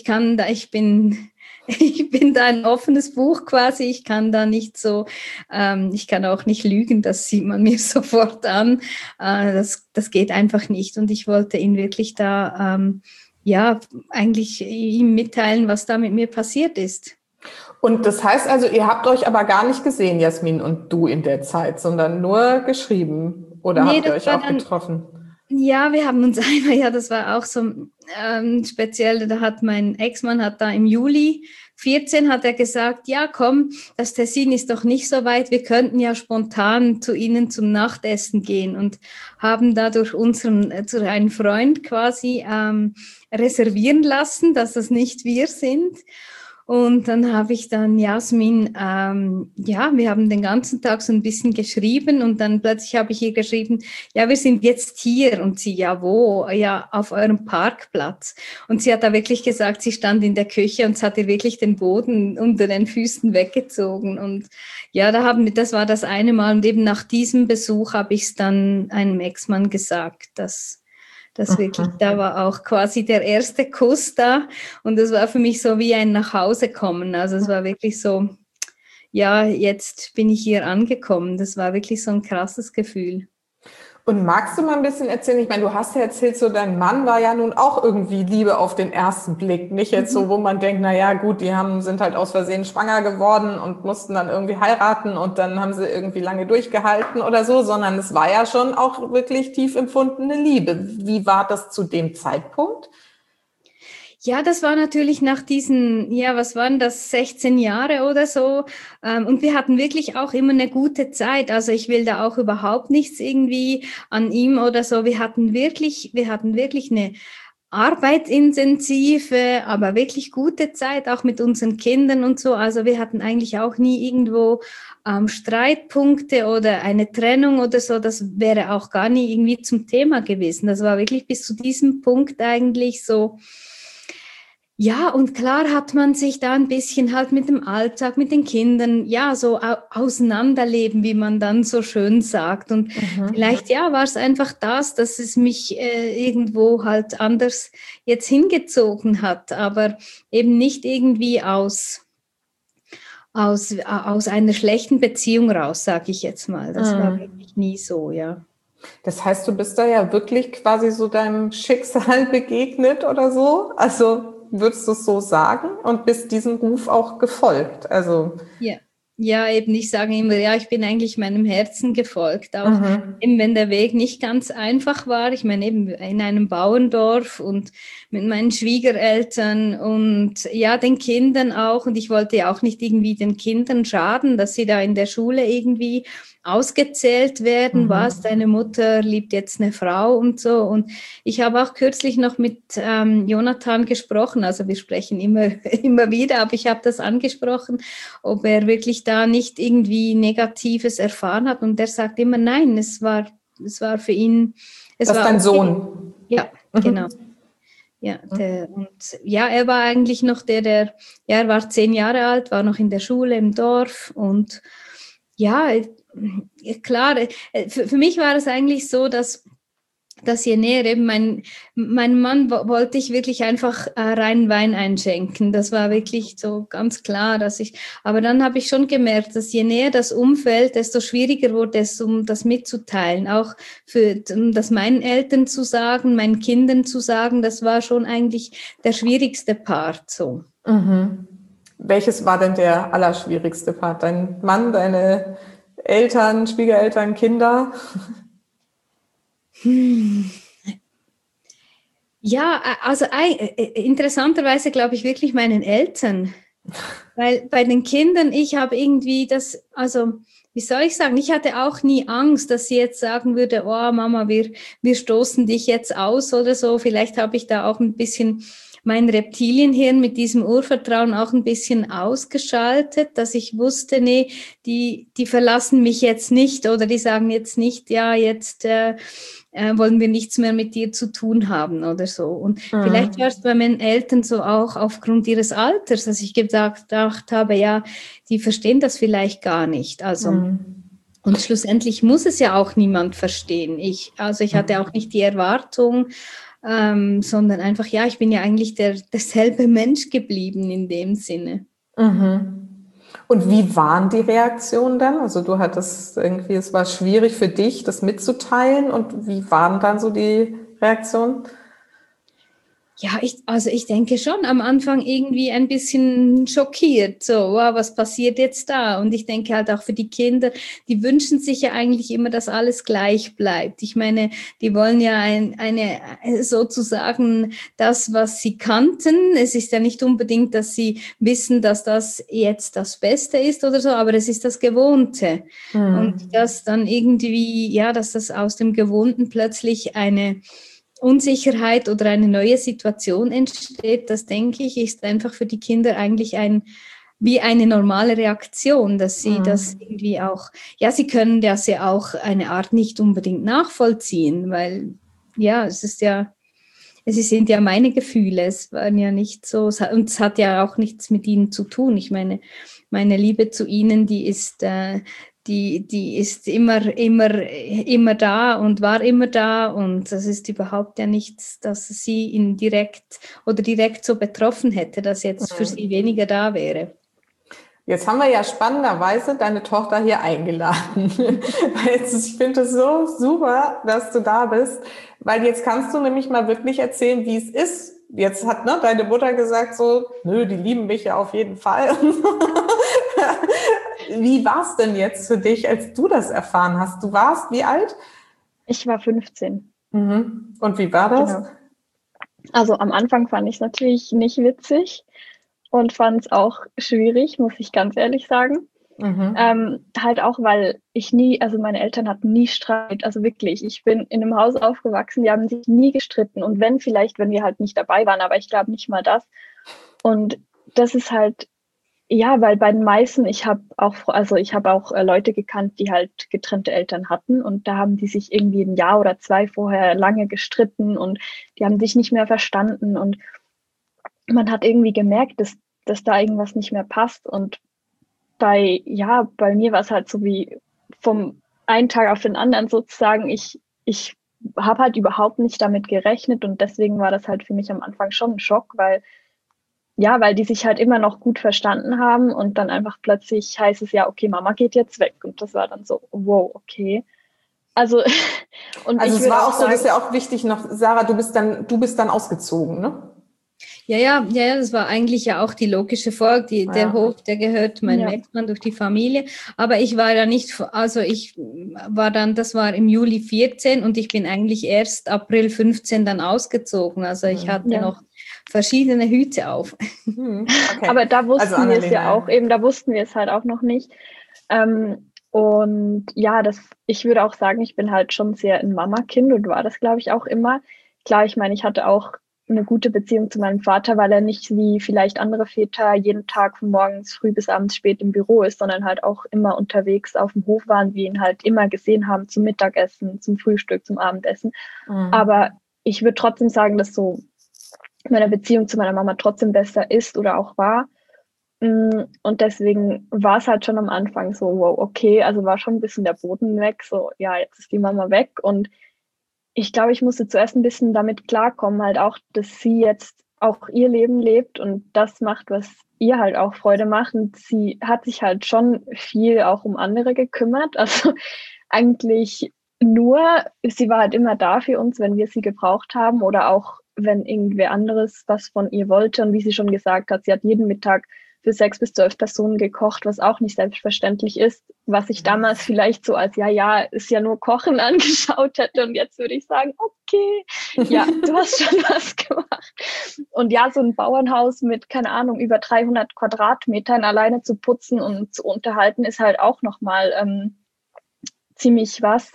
bin da ein offenes Buch quasi. Ich kann da nicht so, ich kann auch nicht lügen, das sieht man mir sofort an. Das geht einfach nicht. Und ich wollte ihn wirklich da, ja, eigentlich ihm mitteilen, was da mit mir passiert ist. Und das heißt also, ihr habt euch aber gar nicht gesehen, Jasmin und du in der Zeit, sondern nur geschrieben? Oder habt ihr euch auch getroffen? Ja, wir haben uns einmal, ja, das war auch so speziell, da hat mein Ex-Mann da im Juli 14 hat er gesagt, ja komm, das Tessin ist doch nicht so weit, wir könnten ja spontan zu Ihnen zum Nachtessen gehen und haben da durch zu einen Freund quasi reservieren lassen, dass das nicht wir sind. Und dann habe ich dann Jasmin, ja, wir haben den ganzen Tag so ein bisschen geschrieben und dann plötzlich habe ich ihr geschrieben, ja, wir sind jetzt hier und sie, ja, wo? Ja, auf eurem Parkplatz. Und sie hat da wirklich gesagt, sie stand in der Küche und es hat ihr wirklich den Boden unter den Füßen weggezogen und ja, das war das eine Mal und eben nach diesem Besuch habe ich es dann einem Ex-Mann gesagt, dass wirklich, da war auch quasi der erste Kuss da und das war für mich so wie ein Nachhausekommen. Also es war wirklich so, ja, jetzt bin ich hier angekommen. Das war wirklich so ein krasses Gefühl. Und magst du mal ein bisschen erzählen? Ich meine, du hast ja erzählt, so dein Mann war ja nun auch irgendwie Liebe auf den ersten Blick. Nicht jetzt so, wo man denkt, na ja, gut, sind halt aus Versehen schwanger geworden und mussten dann irgendwie heiraten und dann haben sie irgendwie lange durchgehalten oder so, sondern es war ja schon auch wirklich tief empfundene Liebe. Wie war das zu dem Zeitpunkt? Ja, das war natürlich nach diesen, ja, was waren das, 16 Jahre oder so. Und wir hatten wirklich auch immer eine gute Zeit. Also ich will da auch überhaupt nichts irgendwie an ihm oder so. Wir hatten wirklich eine arbeitsintensive, aber wirklich gute Zeit, auch mit unseren Kindern und so. Also wir hatten eigentlich auch nie irgendwo Streitpunkte oder eine Trennung oder so. Das wäre auch gar nie irgendwie zum Thema gewesen. Das war wirklich bis zu diesem Punkt eigentlich so. Ja, und klar hat man sich da ein bisschen halt mit dem Alltag, mit den Kindern, ja, so auseinanderleben, wie man dann so schön sagt. Und vielleicht, ja, war es einfach das, dass es mich irgendwo halt anders jetzt hingezogen hat, aber eben nicht irgendwie aus einer schlechten Beziehung raus, sage ich jetzt mal. Das war wirklich nie so, ja. Das heißt, du bist da ja wirklich quasi so deinem Schicksal begegnet oder so? Also würdest du es so sagen und bist diesem Ruf auch gefolgt? Also ja, eben, ich sage immer, ja, ich bin eigentlich meinem Herzen gefolgt, auch eben wenn der Weg nicht ganz einfach war. Ich meine, eben in einem Bauerndorf und mit meinen Schwiegereltern und ja, den Kindern auch. Und ich wollte ja auch nicht irgendwie den Kindern schaden, dass sie da in der Schule irgendwie ausgezählt werden, was, deine Mutter liebt jetzt eine Frau und so. Und ich habe auch kürzlich noch mit Jonathan gesprochen, also wir sprechen immer wieder, aber ich habe das angesprochen, ob er wirklich da nicht irgendwie Negatives erfahren hat. Und der sagt immer, nein, es war für ihn... Das ist dein Sohn? Ja, genau. Ja, er war eigentlich noch er war 10 Jahre alt, war noch in der Schule im Dorf und ja, klar, für mich war es eigentlich so, dass dass je näher eben mein Mann wollte ich wirklich einfach reinen Wein einschenken. Das war wirklich so ganz klar, aber dann habe ich schon gemerkt, dass je näher das Umfeld, desto schwieriger wurde es, um das mitzuteilen. Auch um das meinen Eltern zu sagen, meinen Kindern zu sagen, das war schon eigentlich der schwierigste Part so. Mhm. Welches war denn der allerschwierigste Part? Dein Mann, deine Eltern, Schwiegereltern, Kinder? Ja, also interessanterweise glaube ich wirklich meinen Eltern. Weil bei den Kindern, ich habe irgendwie wie soll ich sagen, ich hatte auch nie Angst, dass sie jetzt sagen würde, oh Mama, wir stoßen dich jetzt aus oder so. Vielleicht habe ich da auch ein bisschen mein Reptilienhirn mit diesem Urvertrauen auch ein bisschen ausgeschaltet, dass ich wusste, nee, die verlassen mich jetzt nicht oder die sagen jetzt nicht, ja, jetzt wollen wir nichts mehr mit dir zu tun haben oder so. Und vielleicht war es bei meinen Eltern so auch aufgrund ihres Alters, dass ich gedacht habe, ja, die verstehen das vielleicht gar nicht. Also, und schlussendlich muss es ja auch niemand verstehen. Ich hatte auch nicht die Erwartung, sondern einfach, ja, ich bin ja eigentlich derselbe Mensch geblieben in dem Sinne. Und wie waren die Reaktionen dann? Also du hattest irgendwie, es war schwierig für dich, das mitzuteilen. Und wie waren dann so die Reaktionen? Ja, ich denke schon am Anfang irgendwie ein bisschen schockiert, so, wow, was passiert jetzt da? Und ich denke halt auch für die Kinder, die wünschen sich ja eigentlich immer, dass alles gleich bleibt. Ich meine, die wollen ja sozusagen das, was sie kannten. Es ist ja nicht unbedingt, dass sie wissen, dass das jetzt das Beste ist oder so, aber es ist das Gewohnte. Und dass dann irgendwie, ja, dass das aus dem Gewohnten plötzlich eine Unsicherheit oder eine neue Situation entsteht, das denke ich, ist einfach für die Kinder eigentlich wie eine normale Reaktion, dass sie das irgendwie auch, ja, sie können das ja auch eine Art nicht unbedingt nachvollziehen, weil, ja, es sind ja meine Gefühle, es waren ja nicht so, und es hat ja auch nichts mit ihnen zu tun. Ich meine Liebe zu ihnen, die ist immer da und war immer da und das ist überhaupt ja nichts, dass sie ihn direkt so betroffen hätte, dass jetzt für sie weniger da wäre. Jetzt haben wir ja spannenderweise deine Tochter hier eingeladen. Ich finde es so super, dass du da bist, weil jetzt kannst du nämlich mal wirklich erzählen, wie es ist. Jetzt hat deine Mutter gesagt so, nö, die lieben mich ja auf jeden Fall. Wie war es denn jetzt für dich, als du das erfahren hast? Du warst wie alt? Ich war 15. Und wie war das? Genau. Also am Anfang fand ich es natürlich nicht witzig und fand es auch schwierig, muss ich ganz ehrlich sagen. Halt auch, weil meine Eltern hatten nie Streit, also wirklich, ich bin in einem Haus aufgewachsen, die haben sich nie gestritten und wenn wir halt nicht dabei waren, aber ich glaube nicht mal das. Und das ist halt, ja, weil bei den meisten, ich habe auch Leute gekannt, die halt getrennte Eltern hatten und da haben die sich irgendwie 1 Jahr oder 2 vorher lange gestritten und die haben sich nicht mehr verstanden und man hat irgendwie gemerkt, dass da irgendwas nicht mehr passt und bei mir war es halt so wie vom einen Tag auf den anderen sozusagen, ich habe halt überhaupt nicht damit gerechnet und deswegen war das halt für mich am Anfang schon ein Schock, weil die sich halt immer noch gut verstanden haben und dann einfach plötzlich heißt es ja, okay, Mama geht jetzt weg und das war dann so, wow, okay. Also es war auch so, das ist ja auch wichtig noch, Sarah, du bist dann ausgezogen, ne? Ja, das war eigentlich ja auch die logische Folge. Der Hof, der gehört meinem Ex-Mann durch die Familie. Aber ich war ja nicht, das war im Juli 14 und ich bin eigentlich erst April 15 dann ausgezogen. Also ich hatte noch verschiedene Hüte auf. Okay. Aber da wussten wir es ja auch, eben da wussten wir es halt auch noch nicht. Und ja, ich würde auch sagen, ich bin halt schon sehr ein Mama-Kind und war das, glaube ich, auch immer. Klar, ich meine, ich hatte auch eine gute Beziehung zu meinem Vater, weil er nicht wie vielleicht andere Väter jeden Tag von morgens früh bis abends spät im Büro ist, sondern halt auch immer unterwegs auf dem Hof waren, wir ihn halt immer gesehen haben zum Mittagessen, zum Frühstück, zum Abendessen. Aber ich würde trotzdem sagen, dass so meine Beziehung zu meiner Mama trotzdem besser ist oder auch war. Und deswegen war es halt schon am Anfang so, wow, okay, also war schon ein bisschen der Boden weg, so, ja, jetzt ist die Mama weg und ich glaube, ich musste zuerst ein bisschen damit klarkommen, halt auch, dass sie jetzt auch ihr Leben lebt und das macht, was ihr halt auch Freude macht. Und sie hat sich halt schon viel auch um andere gekümmert. Also eigentlich nur, sie war halt immer da für uns, wenn wir sie gebraucht haben oder auch wenn irgendwer anderes was von ihr wollte. Und wie sie schon gesagt hat, sie hat jeden Mittag für 6 bis 12 Personen gekocht, was auch nicht selbstverständlich ist, was ich damals vielleicht so als, ja, ist ja nur Kochen angeschaut hätte. Und jetzt würde ich sagen, okay, ja, du hast schon was gemacht. Und ja, so ein Bauernhaus mit, keine Ahnung, über 300 Quadratmetern alleine zu putzen und zu unterhalten, ist halt auch nochmal ziemlich was.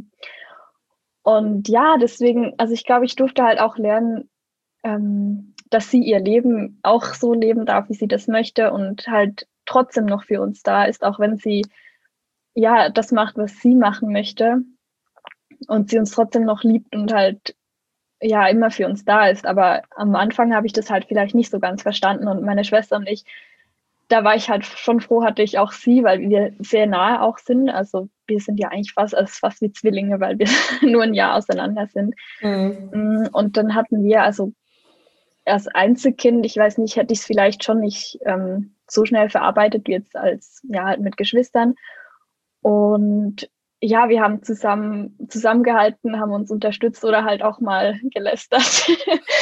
Und ja, deswegen, also ich glaube, ich durfte halt auch lernen, dass sie ihr Leben auch so leben darf, wie sie das möchte und halt trotzdem noch für uns da ist, auch wenn sie ja das macht, was sie machen möchte und sie uns trotzdem noch liebt und halt ja immer für uns da ist. Aber am Anfang habe ich das halt vielleicht nicht so ganz verstanden und meine Schwester und ich, da war ich halt schon froh, hatte ich auch sie, weil wir sehr nahe auch sind. Also wir sind ja eigentlich fast wie Zwillinge, weil wir nur ein Jahr auseinander sind. Und dann hatten wir also als Einzelkind, ich weiß nicht, hätte ich es vielleicht schon nicht so schnell verarbeitet wie jetzt als, ja, halt mit Geschwistern. Und ja, wir haben zusammengehalten, haben uns unterstützt oder halt auch mal gelästert,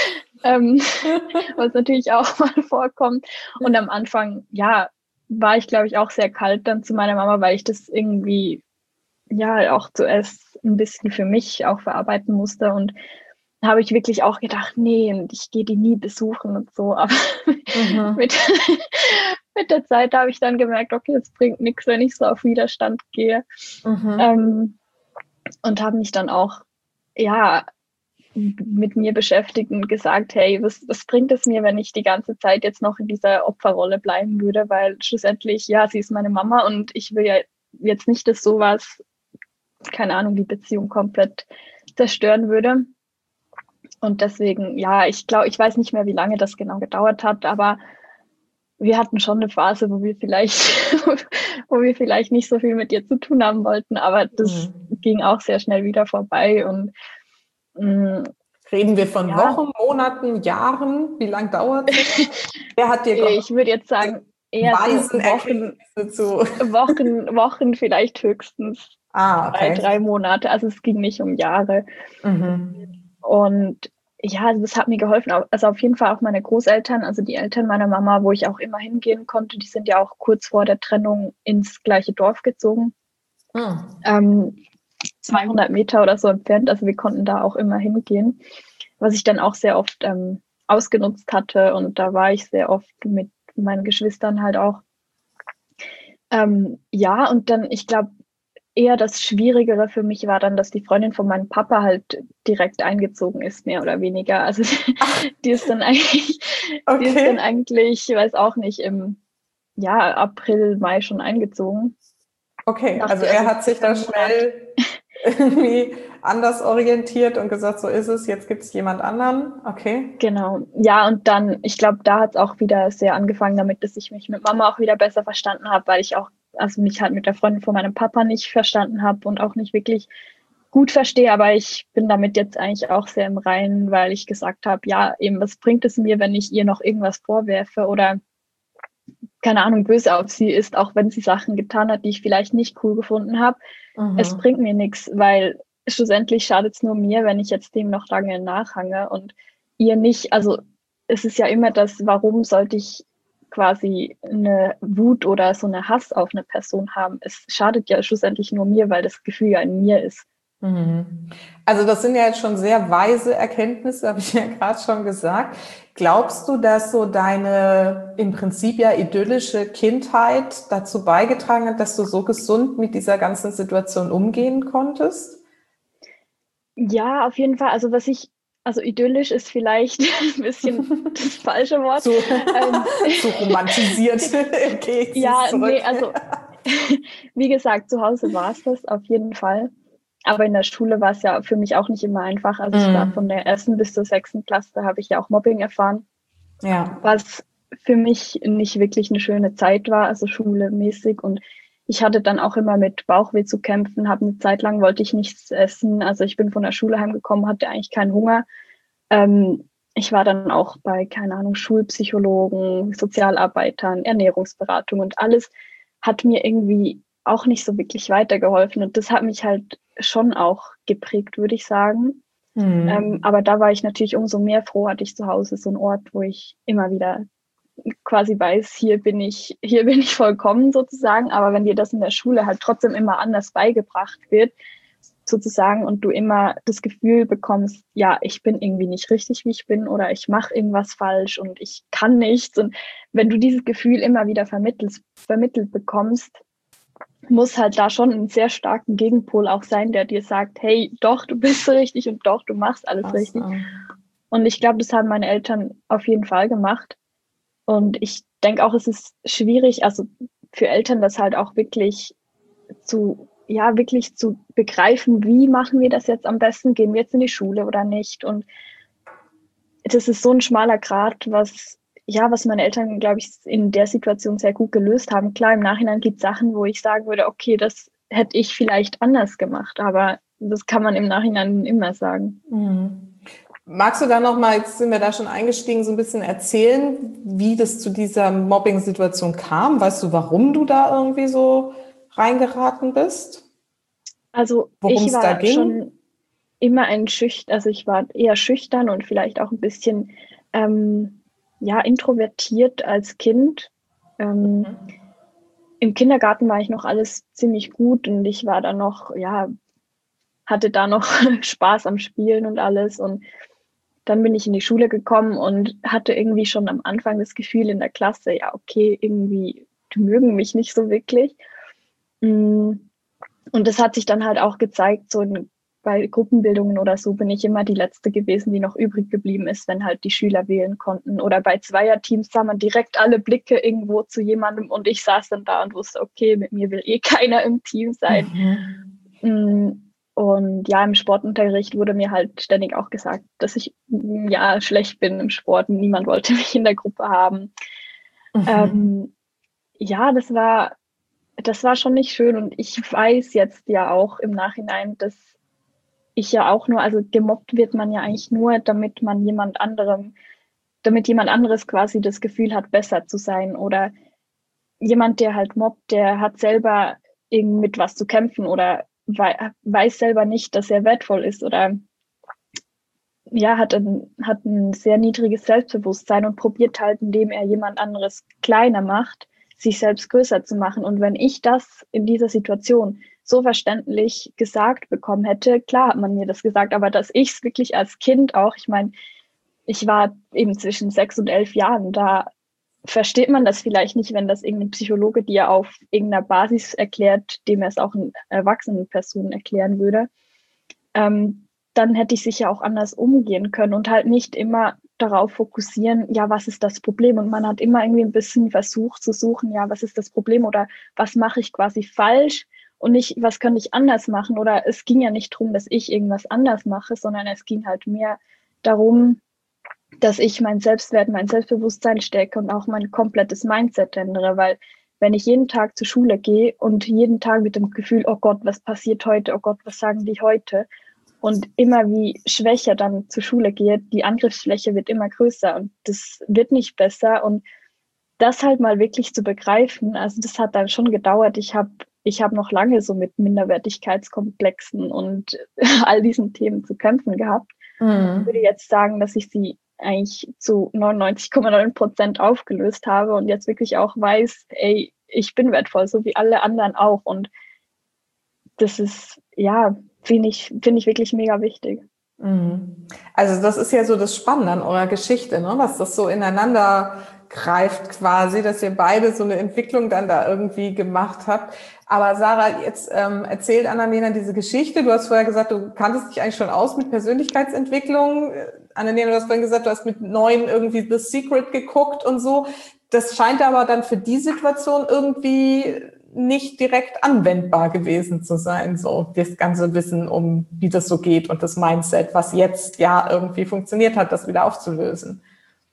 was natürlich auch mal vorkommt. Und am Anfang, ja, war ich, glaube ich, auch sehr kalt dann zu meiner Mama, weil ich das irgendwie, ja, auch zuerst ein bisschen für mich auch verarbeiten musste und habe ich wirklich auch gedacht, nee, und ich gehe die nie besuchen und so. Aber mit der Zeit habe ich dann gemerkt, okay, es bringt nichts, wenn ich so auf Widerstand gehe. Und habe mich dann auch, ja, mit mir beschäftigt und gesagt, hey, was bringt es mir, wenn ich die ganze Zeit jetzt noch in dieser Opferrolle bleiben würde? Weil schlussendlich, ja, sie ist meine Mama und ich will ja jetzt nicht, dass sowas, keine Ahnung, die Beziehung komplett zerstören würde. Und deswegen, ja, ich glaube, ich weiß nicht mehr, wie lange das genau gedauert hat, aber wir hatten schon eine Phase, wo wir vielleicht nicht so viel mit ihr zu tun haben wollten, aber das ging auch sehr schnell wieder vorbei. Und reden wir von Wochen, Monaten, Jahren? Wie lange dauert es? Wer hat dir geholfen? Ich würde jetzt sagen, eher so Wochen vielleicht höchstens. Okay. 3 Monate. Also es ging nicht um Jahre. Und ja, das hat mir geholfen. Also auf jeden Fall auch meine Großeltern, also die Eltern meiner Mama, wo ich auch immer hingehen konnte, die sind ja auch kurz vor der Trennung ins gleiche Dorf gezogen. 200 Meter oder so entfernt. Also wir konnten da auch immer hingehen, was ich dann auch sehr oft ausgenutzt hatte. Und da war ich sehr oft mit meinen Geschwistern halt auch. Ja, und dann, ich glaube, eher das Schwierigere für mich war dann, dass die Freundin von meinem Papa halt direkt eingezogen ist, mehr oder weniger. Also die ist dann eigentlich, ich weiß auch nicht, im April, Mai schon eingezogen. Okay, also er hat sich da schnell irgendwie anders orientiert und gesagt, so ist es, jetzt gibt es jemand anderen. Okay. Genau. Ja, und dann, ich glaube, da hat es auch wieder sehr angefangen damit, dass ich mich mit Mama auch wieder besser verstanden habe, weil ich auch mich halt mit der Freundin von meinem Papa nicht verstanden habe und auch nicht wirklich gut verstehe, aber ich bin damit jetzt eigentlich auch sehr im Reinen, weil ich gesagt habe, ja, eben, was bringt es mir, wenn ich ihr noch irgendwas vorwerfe oder keine Ahnung, böse auf sie ist, auch wenn sie Sachen getan hat, die ich vielleicht nicht cool gefunden habe. Es bringt mir nichts, weil schlussendlich schadet es nur mir, wenn ich jetzt dem noch lange nachhange und ihr nicht. Also es ist ja immer das, warum sollte ich quasi eine Wut oder so eine Hass auf eine Person haben. Es schadet ja schlussendlich nur mir, weil das Gefühl ja in mir ist. Also das sind ja jetzt schon sehr weise Erkenntnisse, habe ich ja gerade schon gesagt. Glaubst du, dass so deine im Prinzip ja idyllische Kindheit dazu beigetragen hat, dass du so gesund mit dieser ganzen Situation umgehen konntest? Ja, auf jeden Fall. Also idyllisch ist vielleicht ein bisschen das falsche Wort. So romantisiert. Okay, ja, nee, also wie gesagt, zu Hause war es das auf jeden Fall. Aber in der Schule war es ja für mich auch nicht immer einfach. Also ich war von der 1. bis zur 6. Klasse, da habe ich ja auch Mobbing erfahren. Ja. Was für mich nicht wirklich eine schule-mäßig. Und Ich hatte dann auch immer mit Bauchweh zu kämpfen, habe eine Zeit lang wollte ich nichts essen. Also ich bin von der Schule heimgekommen, hatte eigentlich keinen Hunger. Ich war dann auch bei, keine Ahnung, Schulpsychologen, Sozialarbeitern, Ernährungsberatung und alles hat mir irgendwie auch nicht so wirklich weitergeholfen. Und das hat mich halt schon auch geprägt, würde ich sagen. Aber da war ich natürlich umso mehr froh, hatte ich zu Hause so einen Ort, wo ich immer wieder quasi weiß, hier bin ich vollkommen sozusagen. Aber wenn dir das in der Schule halt trotzdem immer anders beigebracht wird, sozusagen, und du immer das Gefühl bekommst, ja, ich bin irgendwie nicht richtig, wie ich bin, oder ich mache irgendwas falsch und ich kann nichts. Und wenn du dieses Gefühl immer wieder vermittelt bekommst, muss halt da schon einen sehr starken Gegenpol auch sein, der dir sagt, hey, doch, du bist richtig und doch, du machst alles richtig. Und ich glaube, das haben meine Eltern auf jeden Fall gemacht. Und ich denke auch, es ist schwierig, also für Eltern das halt auch wirklich zu begreifen, wie machen wir das jetzt am besten, gehen wir jetzt in die Schule oder nicht. Und das ist so ein schmaler Grat, was meine Eltern, glaube ich, in der Situation sehr gut gelöst haben. Klar, im Nachhinein gibt es Sachen, wo ich sagen würde, okay, das hätte ich vielleicht anders gemacht, aber das kann man im Nachhinein immer sagen. Magst du da nochmal, jetzt sind wir da schon eingestiegen, so ein bisschen erzählen, wie das zu dieser Mobbing-Situation kam? Weißt du, warum du da irgendwie so reingeraten bist? Also ich war schon immer ich war eher schüchtern und vielleicht auch ein bisschen introvertiert als Kind. Im Kindergarten war ich noch alles ziemlich gut und ich war dann noch, hatte da noch Spaß am Spielen und alles. Und dann bin ich in die Schule gekommen und hatte irgendwie schon am Anfang das Gefühl in der Klasse, ja, okay, irgendwie, die mögen mich nicht so wirklich. Und das hat sich dann halt auch gezeigt, bei Gruppenbildungen oder so bin ich immer die Letzte gewesen, die noch übrig geblieben ist, wenn halt die Schüler wählen konnten. Oder bei Zweierteams sah man direkt alle Blicke irgendwo zu jemandem und ich saß dann da und wusste, okay, mit mir will eh keiner im Team sein. Und ja, im Sportunterricht wurde mir halt ständig auch gesagt, dass ich schlecht bin im Sport. Niemand wollte mich in der Gruppe haben. Das war schon nicht schön. Und ich weiß jetzt ja auch im Nachhinein, dass ich ja auch nur, also gemobbt wird man ja eigentlich nur, damit jemand anderes quasi das Gefühl hat, besser zu sein. Oder jemand, der halt mobbt, der hat selber irgendwie mit was zu kämpfen oder weiß selber nicht, dass er wertvoll ist oder hat ein sehr niedriges Selbstbewusstsein und probiert halt, indem er jemand anderes kleiner macht, sich selbst größer zu machen. Und wenn ich das in dieser Situation so verständlich gesagt bekommen hätte, klar hat man mir das gesagt, aber dass ich es wirklich als Kind auch, ich meine, ich war eben zwischen 6 und 11 Jahren, da versteht man das vielleicht nicht, wenn das irgendein Psychologe dir auf irgendeiner Basis erklärt, dem er es auch in erwachsenen Personen erklären würde. Dann hätte ich sicher auch anders umgehen können und halt nicht immer darauf fokussieren, ja, was ist das Problem? Und man hat immer irgendwie ein bisschen versucht zu suchen, ja, was ist das Problem oder was mache ich quasi falsch und nicht, was könnte ich anders machen? Oder es ging ja nicht darum, dass ich irgendwas anders mache, sondern es ging halt mehr darum, dass ich mein Selbstwert, mein Selbstbewusstsein stärke und auch mein komplettes Mindset ändere, weil wenn ich jeden Tag zur Schule gehe und jeden Tag mit dem Gefühl, oh Gott, was passiert heute? Oh Gott, was sagen die heute? Und immer wie schwächer dann zur Schule gehe, die Angriffsfläche wird immer größer und das wird nicht besser. Und das halt mal wirklich zu begreifen, also das hat dann schon gedauert. Ich hab noch lange so mit Minderwertigkeitskomplexen und all diesen Themen zu kämpfen gehabt. Ich würde jetzt sagen, dass ich sie eigentlich zu 99,9% aufgelöst habe und jetzt wirklich auch weiß, ey, ich bin wertvoll, so wie alle anderen auch. Und das ist, finde ich wirklich mega wichtig. Also das ist ja so das Spannende an eurer Geschichte, ne? Dass das so ineinander greift quasi, dass ihr beide so eine Entwicklung dann da irgendwie gemacht habt. Aber Sarah, jetzt erzählt Annalena diese Geschichte. Du hast vorher gesagt, du kanntest dich eigentlich schon aus mit Persönlichkeitsentwicklung. Annalena, du hast vorhin gesagt, du hast mit 9 irgendwie The Secret geguckt und so. Das scheint aber dann für die Situation irgendwie nicht direkt anwendbar gewesen zu sein, so das ganze Wissen um, wie das so geht und das Mindset, was jetzt ja irgendwie funktioniert hat, das wieder aufzulösen.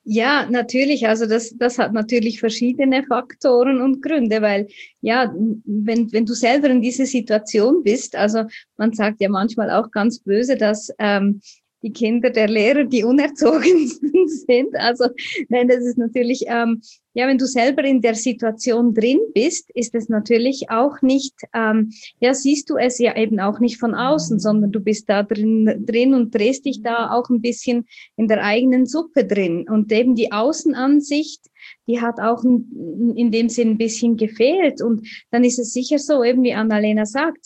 Ja, natürlich. Also das hat natürlich verschiedene Faktoren und Gründe, weil ja, wenn du selber in dieser Situation bist, also man sagt ja manchmal auch ganz böse, dass die Kinder der Lehrer die Unerzogensten sind. Also nein, das ist natürlich, ja, wenn du selber in der Situation drin bist, ist es natürlich auch nicht, ja, siehst du es ja eben auch nicht von außen, sondern du bist da drin und drehst dich da auch ein bisschen in der eigenen Suppe drin. Und eben die Außenansicht, die hat auch in dem Sinn ein bisschen gefehlt. Und dann ist es sicher so, eben wie Annalena sagt,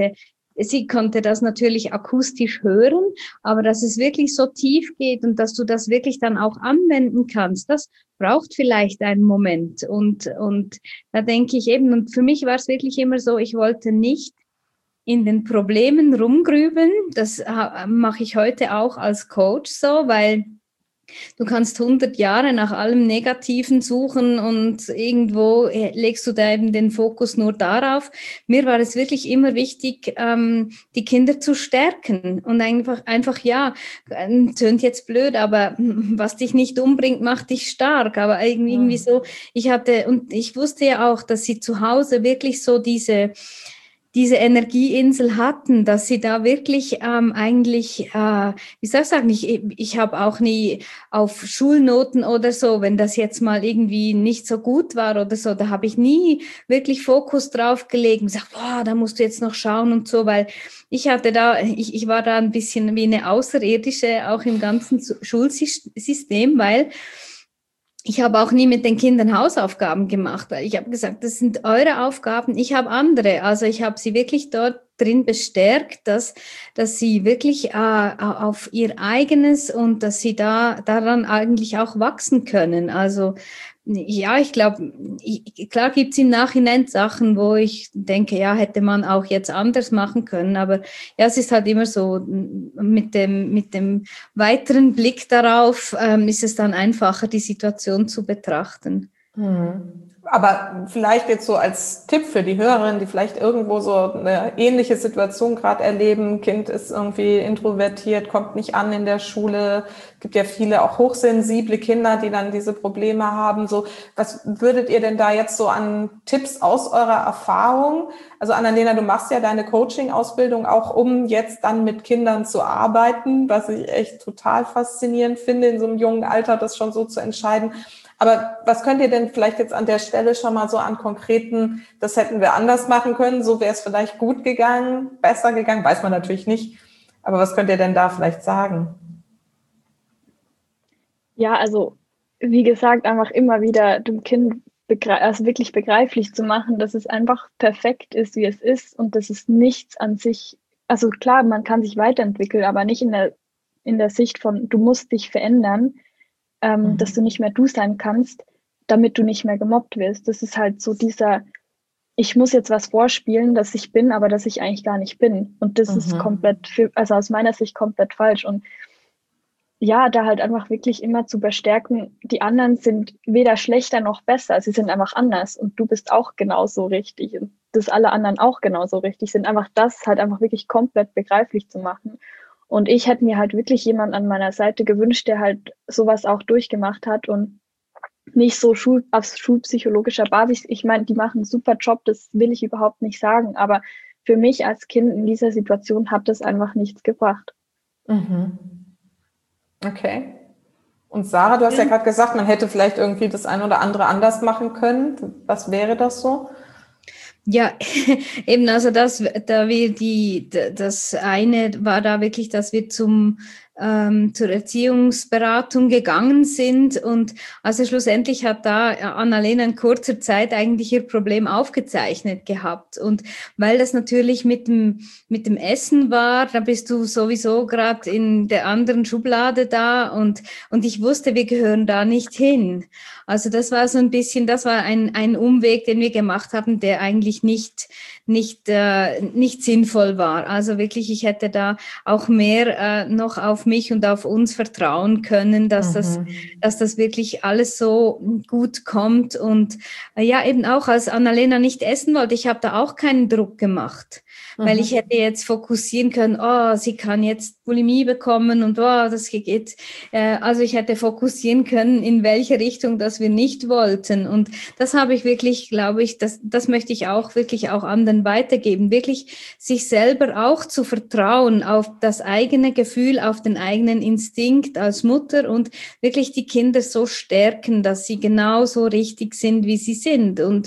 sie konnte das natürlich akustisch hören, aber dass es wirklich so tief geht und dass du das wirklich dann auch anwenden kannst, das braucht vielleicht einen Moment. Und da denke ich eben, und für mich war es wirklich immer so, ich wollte nicht in den Problemen rumgrübeln. Das mache ich heute auch als Coach so, weil du kannst 100 Jahre nach allem Negativen suchen und irgendwo legst du da eben den Fokus nur darauf. Mir war es wirklich immer wichtig, die Kinder zu stärken und einfach ja, tönt jetzt blöd, aber was dich nicht umbringt, macht dich stark. Aber irgendwie so, ich wusste ja auch, dass sie zu Hause wirklich so diese Energieinsel hatten, dass sie da wirklich eigentlich, wie soll ich sagen, ich habe auch nie auf Schulnoten oder so, wenn das jetzt mal irgendwie nicht so gut war oder so, da habe ich nie wirklich Fokus drauf gelegt und gesagt, boah, da musst du jetzt noch schauen und so, weil ich war da ein bisschen wie eine Außerirdische, auch im ganzen Schulsystem, weil ich habe auch nie mit den Kindern Hausaufgaben gemacht, weil ich habe gesagt, das sind eure Aufgaben, ich habe andere. Also ich habe sie wirklich dort drin bestärkt, dass sie wirklich auf ihr eigenes und dass sie daran eigentlich auch wachsen können. Also ja, ich glaube, klar gibt's im Nachhinein Sachen, wo ich denke, ja, hätte man auch jetzt anders machen können. Aber ja, es ist halt immer so, mit dem weiteren Blick darauf ist es dann einfacher, die Situation zu betrachten. Aber vielleicht jetzt so als Tipp für die Hörerinnen, die vielleicht irgendwo so eine ähnliche Situation gerade erleben, Kind ist irgendwie introvertiert, kommt nicht an in der Schule, gibt ja viele auch hochsensible Kinder, die dann diese Probleme haben. So, was würdet ihr denn da jetzt so an Tipps aus eurer Erfahrung? Also Annalena, du machst ja deine Coaching-Ausbildung auch, um jetzt dann mit Kindern zu arbeiten, was ich echt total faszinierend finde, in so einem jungen Alter das schon so zu entscheiden. Aber was könnt ihr denn vielleicht jetzt an der Stelle schon mal so an konkreten, das hätten wir anders machen können, so wäre es vielleicht gut gegangen, besser gegangen, weiß man natürlich nicht. Aber was könnt ihr denn da vielleicht sagen? Ja, also wie gesagt, einfach immer wieder dem Kind also wirklich begreiflich zu machen, dass es einfach perfekt ist, wie es ist und dass es nichts an sich, also klar, man kann sich weiterentwickeln, aber nicht in der Sicht von, du musst dich verändern, dass du nicht mehr du sein kannst, damit du nicht mehr gemobbt wirst. Das ist halt so ich muss jetzt was vorspielen, dass ich bin, aber dass ich eigentlich gar nicht bin. Und das ist also aus meiner Sicht komplett falsch. Und ja, da halt einfach wirklich immer zu bestärken, die anderen sind weder schlechter noch besser, sie sind einfach anders und du bist auch genauso richtig und dass alle anderen auch genauso richtig sind. Einfach das halt einfach wirklich komplett begreiflich zu machen. Und ich hätte mir halt wirklich jemanden an meiner Seite gewünscht, der halt sowas auch durchgemacht hat und nicht so auf schulpsychologischer Basis. Ich meine, die machen einen super Job, das will ich überhaupt nicht sagen. Aber für mich als Kind in dieser Situation hat das einfach nichts gebracht. Okay. Und Sarah, du hast ja gerade gesagt, man hätte vielleicht irgendwie das ein oder andere anders machen können. Was wäre das so? Ja, eben, also das eine war da wirklich, dass wir zur Erziehungsberatung gegangen sind und also schlussendlich hat da Annalena in kurzer Zeit eigentlich ihr Problem aufgezeichnet gehabt und weil das natürlich mit dem Essen war, da bist du sowieso gerade in der anderen Schublade da und ich wusste, wir gehören da nicht hin. Also das war so ein bisschen, das war ein Umweg, den wir gemacht haben, der eigentlich nicht sinnvoll war. Also wirklich, ich hätte da auch mehr noch auf auf mich und auf uns vertrauen können, dass das wirklich alles so gut kommt. Und ja, eben auch als Annalena nicht essen wollte, ich habe da auch keinen Druck gemacht. Weil ich hätte jetzt fokussieren können, oh, sie kann jetzt Bulimie bekommen und oh, das geht. Also ich hätte fokussieren können, in welche Richtung das wir nicht wollten. Und das habe ich wirklich, glaube ich, das möchte ich auch wirklich auch anderen weitergeben. Wirklich sich selber auch zu vertrauen auf das eigene Gefühl, auf den eigenen Instinkt als Mutter und wirklich die Kinder so stärken, dass sie genauso richtig sind, wie sie sind. Und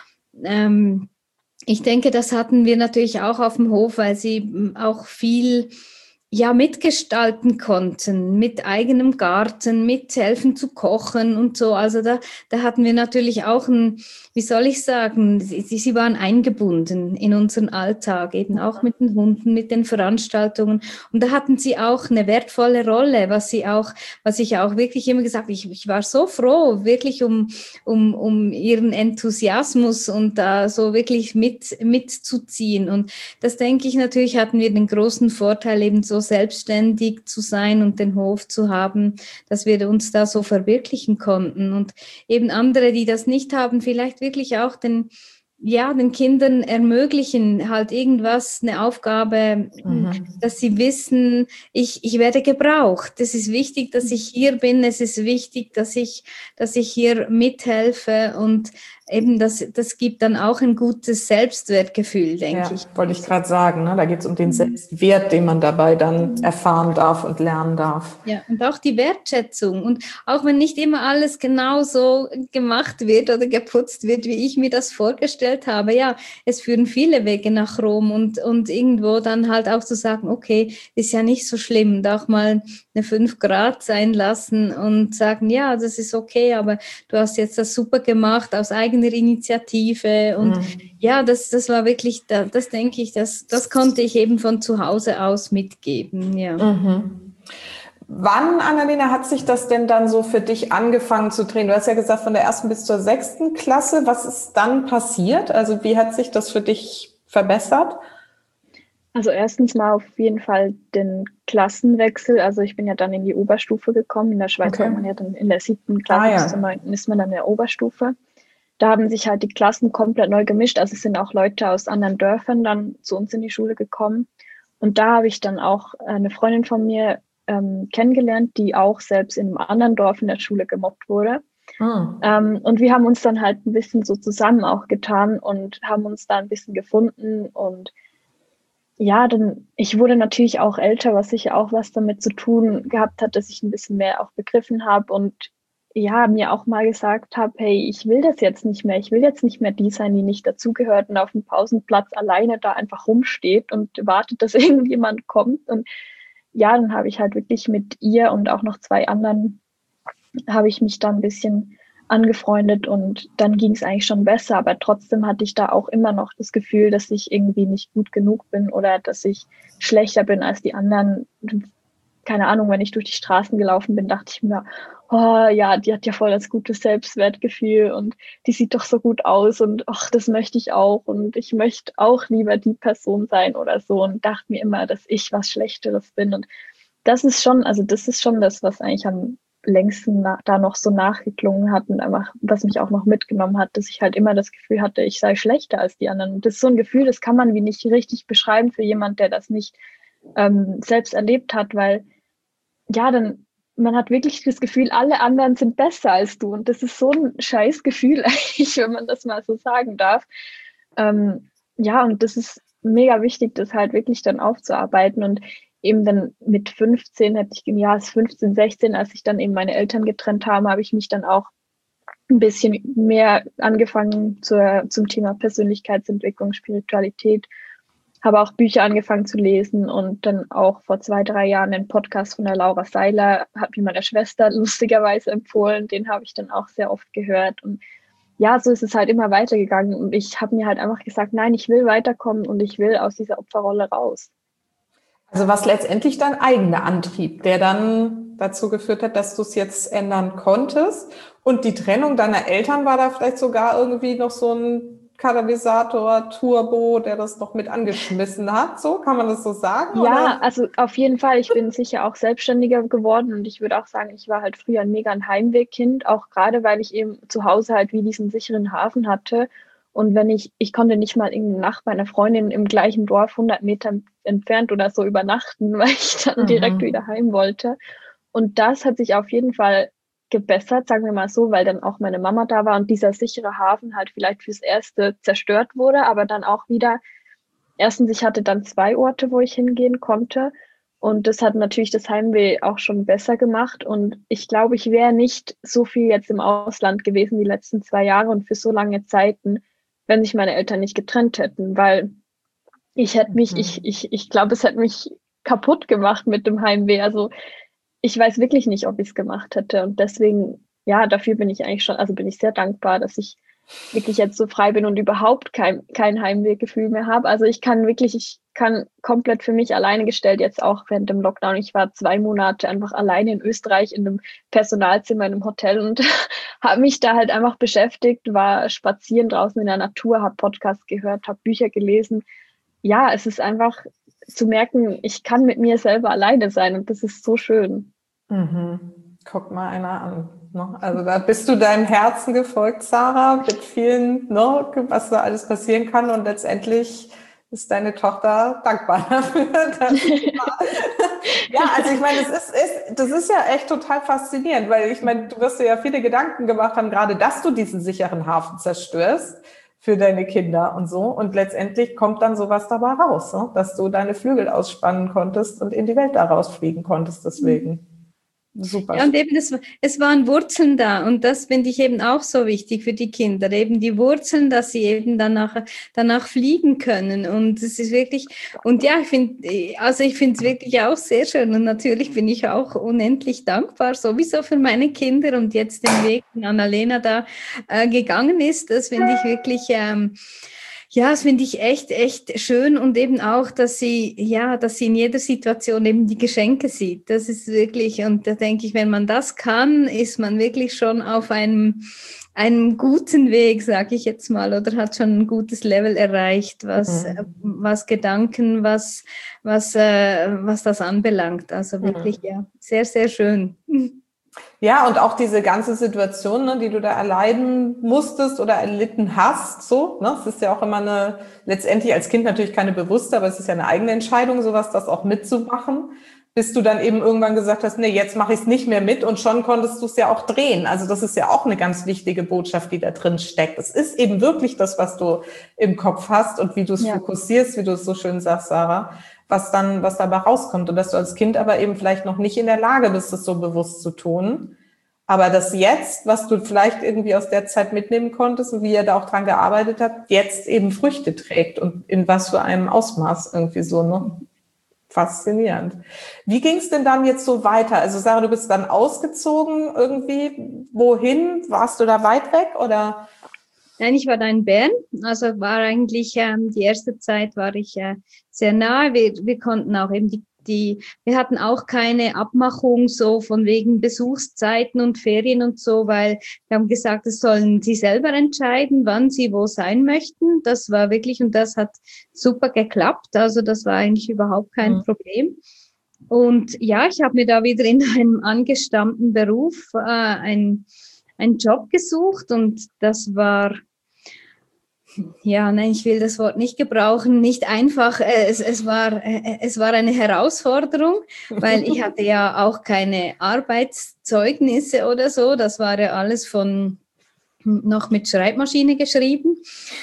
ich denke, das hatten wir natürlich auch auf dem Hof, weil sie auch viel mitgestalten konnten, mit eigenem Garten, mithelfen zu kochen und so. Also da hatten wir natürlich auch wie soll ich sagen, sie waren eingebunden in unseren Alltag, eben auch mit den Hunden, mit den Veranstaltungen. Und da hatten sie auch eine wertvolle Rolle, was ich auch wirklich immer gesagt habe. Ich war so froh, wirklich um ihren Enthusiasmus und da so wirklich mitzuziehen. Und das denke ich natürlich, hatten wir den großen Vorteil, eben so selbstständig zu sein und den Hof zu haben, dass wir uns da so verwirklichen konnten. Und eben andere, die das nicht haben, vielleicht wirklich auch den Kindern ermöglichen, halt irgendwas, eine Aufgabe, dass sie wissen, ich werde gebraucht. Es ist wichtig, dass ich hier bin. Es ist wichtig, dass ich hier mithelfe und eben das gibt dann auch ein gutes Selbstwertgefühl, denke ich. Wollte ich gerade sagen, ne? Da geht es um den Selbstwert, den man dabei dann erfahren darf und lernen darf. Ja, und auch die Wertschätzung. Und auch wenn nicht immer alles genau so gemacht wird oder geputzt wird, wie ich mir das vorgestellt habe, ja, es führen viele Wege nach Rom und irgendwo dann halt auch zu sagen, okay, ist ja nicht so schlimm, und auch mal eine 5 Grad sein lassen und sagen, ja, das ist okay, aber du hast jetzt das super gemacht aus eigener Initiative und ja, das war wirklich, das denke ich, das konnte ich eben von zu Hause aus mitgeben, ja. Wann, Annalena, hat sich das denn dann so für dich angefangen zu drehen? Du hast ja gesagt, von der 1. bis zur 6. Klasse. Was ist dann passiert? Also wie hat sich das für dich verbessert? Also erstens mal auf jeden Fall den Klassenwechsel. Also ich bin ja dann in die Oberstufe gekommen. In der Schweiz war man ja dann in der 7. Klasse bis zur 9. ist man dann in der Oberstufe. Da haben sich halt die Klassen komplett neu gemischt. Also es sind auch Leute aus anderen Dörfern dann zu uns in die Schule gekommen. Und da habe ich dann auch eine Freundin von mir kennengelernt, die auch selbst in einem anderen Dorf in der Schule gemobbt wurde. Und wir haben uns dann halt ein bisschen so zusammen auch getan und haben uns da ein bisschen gefunden. Und ja, ich wurde natürlich auch älter, was sicher auch was damit zu tun gehabt hat, dass ich ein bisschen mehr auch begriffen habe und ja, mir auch mal gesagt habe, hey, ich will das jetzt nicht mehr. Ich will jetzt nicht mehr die sein, die nicht dazugehört und auf dem Pausenplatz alleine da einfach rumsteht und wartet, dass irgendjemand kommt. Und ja, dann habe ich halt wirklich mit ihr und auch noch 2 anderen habe ich mich dann ein bisschen angefreundet und dann ging es eigentlich schon besser, aber trotzdem hatte ich da auch immer noch das Gefühl, dass ich irgendwie nicht gut genug bin oder dass ich schlechter bin als die anderen. Keine Ahnung, wenn ich durch die Straßen gelaufen bin, dachte ich mir, oh ja, die hat ja voll das gute Selbstwertgefühl und die sieht doch so gut aus und ach, das möchte ich auch und ich möchte auch lieber die Person sein oder so und dachte mir immer, dass ich was Schlechteres bin und das ist schon das, was eigentlich am längsten da noch so nachgeklungen hat und einfach, was mich auch noch mitgenommen hat, dass ich halt immer das Gefühl hatte, ich sei schlechter als die anderen. Und das ist so ein Gefühl, das kann man wie nicht richtig beschreiben für jemand, der das nicht selbst erlebt hat, weil ja, dann man hat wirklich das Gefühl, alle anderen sind besser als du und das ist so ein scheiß Gefühl eigentlich, wenn man das mal so sagen darf. Ja, und das ist mega wichtig, das halt wirklich dann aufzuarbeiten und eben dann mit 15 es 15, 16, als sich dann eben meine Eltern getrennt haben, habe ich mich dann auch ein bisschen mehr angefangen zum Thema Persönlichkeitsentwicklung, Spiritualität, habe auch Bücher angefangen zu lesen und dann auch vor 2, 3 Jahren den Podcast von der Laura Seiler, hat mir meine Schwester lustigerweise empfohlen, den habe ich dann auch sehr oft gehört und ja, so ist es halt immer weitergegangen und ich habe mir halt einfach gesagt, nein, ich will weiterkommen und ich will aus dieser Opferrolle raus. Also was letztendlich dein eigener Antrieb, der dann dazu geführt hat, dass du es jetzt ändern konntest. Und die Trennung deiner Eltern war da vielleicht sogar irgendwie noch so ein Katalysator, Turbo, der das noch mit angeschmissen hat. So, kann man das so sagen? Ja, oder? also auf jeden Fall. Ich bin sicher auch selbstständiger geworden und ich würde auch sagen, ich war halt früher ein mega ein Heimwehkind, auch gerade weil ich eben zu Hause halt wie diesen sicheren Hafen hatte. Und wenn ich konnte nicht mal irgendeine Nacht bei einer Freundin im gleichen Dorf 100 Meter entfernt oder so übernachten, weil ich dann direkt wieder heim wollte. Und das hat sich auf jeden Fall gebessert, sagen wir mal so, weil dann auch meine Mama da war und dieser sichere Hafen halt vielleicht fürs Erste zerstört wurde, aber dann auch wieder, erstens, ich hatte dann 2 Orte, wo ich hingehen konnte und das hat natürlich das Heimweh auch schon besser gemacht und ich glaube, ich wäre nicht so viel jetzt im Ausland gewesen die letzten 2 Jahre und für so lange Zeiten, wenn sich meine Eltern nicht getrennt hätten, weil ich hätte mich, ich glaube, es hätte mich kaputt gemacht mit dem Heimweh. Also ich weiß wirklich nicht, ob ich es gemacht hätte. Und deswegen, ja, dafür bin ich eigentlich schon, also bin ich sehr dankbar, dass ich wirklich jetzt so frei bin und überhaupt kein Heimwehgefühl mehr habe. Also ich kann komplett für mich alleine gestellt, jetzt auch während dem Lockdown. Ich war 2 Monate einfach alleine in Österreich in einem Personalzimmer in einem Hotel und habe mich da halt einfach beschäftigt, war spazieren draußen in der Natur, habe Podcasts gehört, habe Bücher gelesen. Ja, es ist einfach zu merken, ich kann mit mir selber alleine sein und das ist so schön. Guck mal einer an. Ne? Also da bist du deinem Herzen gefolgt, Sarah, mit vielen, ne, was da alles passieren kann und letztendlich ist deine Tochter dankbar dafür. Ja, also ich meine, das ist ja echt total faszinierend, weil ich meine, du wirst dir ja viele Gedanken gemacht haben, gerade dass du diesen sicheren Hafen zerstörst für deine Kinder und so. Und letztendlich kommt dann sowas dabei raus, ne? Dass du deine Flügel ausspannen konntest und in die Welt daraus fliegen konntest deswegen. Super. Ja, und eben es waren Wurzeln da und das finde ich eben auch so wichtig für die Kinder, eben die Wurzeln, dass sie eben danach fliegen können und es ist wirklich, und ja, ich finde es wirklich auch sehr schön und natürlich bin ich auch unendlich dankbar sowieso für meine Kinder und jetzt den Weg, den Annalena da gegangen ist, das finde ich wirklich ja, das finde ich echt schön und eben auch, dass sie in jeder Situation eben die Geschenke sieht. Das ist wirklich, und da denke ich, wenn man das kann, ist man wirklich schon auf einem guten Weg, sage ich jetzt mal, oder hat schon ein gutes Level erreicht, was Gedanken, was das anbelangt. Also wirklich, ja, sehr, sehr schön. Ja, und auch diese ganze Situation, ne, die du da erleiden musstest oder erlitten hast, so, ne, es ist ja auch immer letztendlich als Kind natürlich keine bewusste, aber es ist ja eine eigene Entscheidung, sowas, das auch mitzumachen, bis du dann eben irgendwann gesagt hast, nee, jetzt mache ich es nicht mehr mit und schon konntest du es ja auch drehen. Also das ist ja auch eine ganz wichtige Botschaft, die da drin steckt. Es ist eben wirklich das, was du im Kopf hast und wie du es fokussierst, wie du es so schön sagst, Sarah, was dabei rauskommt und dass du als Kind aber eben vielleicht noch nicht in der Lage bist, es so bewusst zu tun. Aber das jetzt, was du vielleicht irgendwie aus der Zeit mitnehmen konntest und wie ihr da auch dran gearbeitet habt, jetzt eben Früchte trägt und in was für einem Ausmaß irgendwie so, ne? Faszinierend. Wie ging es denn dann jetzt so weiter? Also Sarah, du bist dann ausgezogen irgendwie. Wohin? Warst du da weit weg oder? Nein, ich war da in Bern, also war eigentlich die erste Zeit war ich sehr nahe. Wir konnten auch eben wir hatten auch keine Abmachung so von wegen Besuchszeiten und Ferien und so, weil wir haben gesagt, das sollen sie selber entscheiden, wann sie wo sein möchten. Das war wirklich, und das hat super geklappt. Also das war eigentlich überhaupt kein Problem. Und ja, ich habe mir da wieder in einem angestammten Beruf einen Job gesucht und das war, ja, nein, ich will das Wort nicht gebrauchen, nicht einfach, es war eine Herausforderung, weil ich hatte ja auch keine Arbeitszeugnisse oder so, das war ja alles noch mit Schreibmaschine geschrieben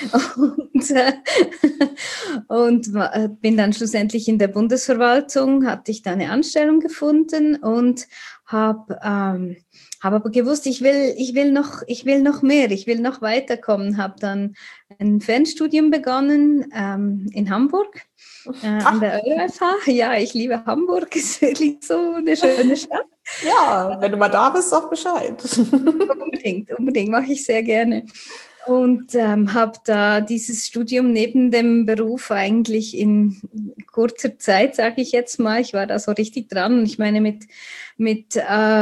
und bin dann schlussendlich in der Bundesverwaltung, hatte ich da eine Anstellung gefunden und habe aber gewusst, ich will noch mehr, ich will noch weiterkommen, habe dann ein Fernstudium begonnen in Hamburg, an der EuFH. Ja, ich liebe Hamburg, ist wirklich so eine schöne Stadt. Ja, wenn du mal da bist, sag Bescheid. Unbedingt, mache ich sehr gerne. Und habe da dieses Studium neben dem Beruf eigentlich in kurzer Zeit, sage ich jetzt mal, ich war da so richtig dran. Und ich meine, mit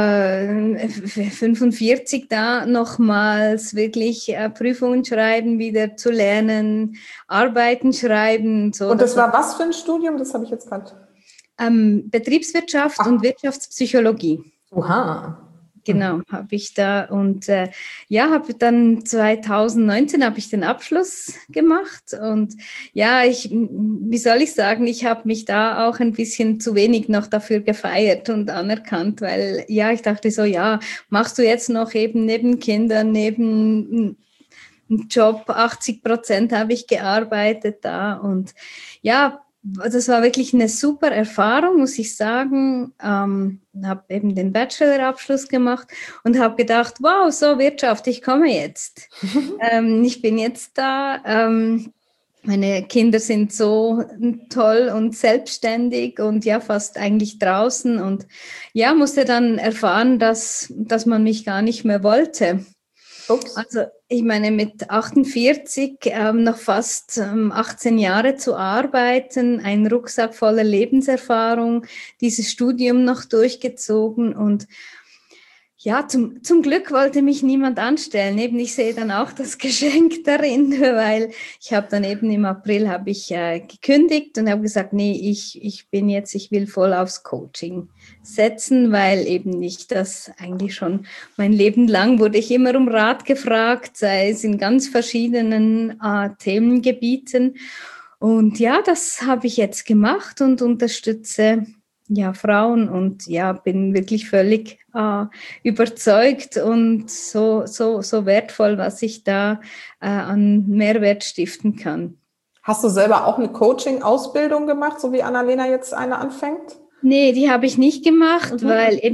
45 da nochmals wirklich Prüfungen schreiben, wieder zu lernen, Arbeiten schreiben. So. Und das war was für ein Studium? Das habe ich jetzt gerade. Betriebswirtschaft und Wirtschaftspsychologie. Oha. Genau, habe ich da und habe dann 2019 habe ich den Abschluss gemacht und ja, wie soll ich sagen, ich habe mich da auch ein bisschen zu wenig noch dafür gefeiert und anerkannt, weil ja, ich dachte so, ja, machst du jetzt noch eben neben Kindern, neben Job, 80% habe ich gearbeitet da und ja, das war wirklich eine super Erfahrung, muss ich sagen. Habe eben den Bachelorabschluss gemacht und habe gedacht, wow, so Wirtschaft, ich komme jetzt. Ich bin jetzt da. Meine Kinder sind so toll und selbstständig und ja, fast eigentlich draußen. Und ja, musste dann erfahren, dass man mich gar nicht mehr wollte. Ups. Also ich meine, mit 48 noch fast 18 Jahre zu arbeiten, ein Rucksack voller Lebenserfahrung, dieses Studium noch durchgezogen und ja, zum Glück wollte mich niemand anstellen. Eben, ich sehe dann auch das Geschenk darin, weil ich habe dann eben im April gekündigt und habe gesagt, nee, ich will voll aufs Coaching setzen, weil eben ich das eigentlich schon mein Leben lang wurde ich immer um Rat gefragt, sei es in ganz verschiedenen Themengebieten. Und ja, das habe ich jetzt gemacht und unterstütze Frauen und bin wirklich völlig überzeugt und so wertvoll, was ich da an Mehrwert stiften kann. Hast du selber auch eine Coaching-Ausbildung gemacht, so wie Annalena jetzt eine anfängt? Nee, die habe ich nicht gemacht, weil eben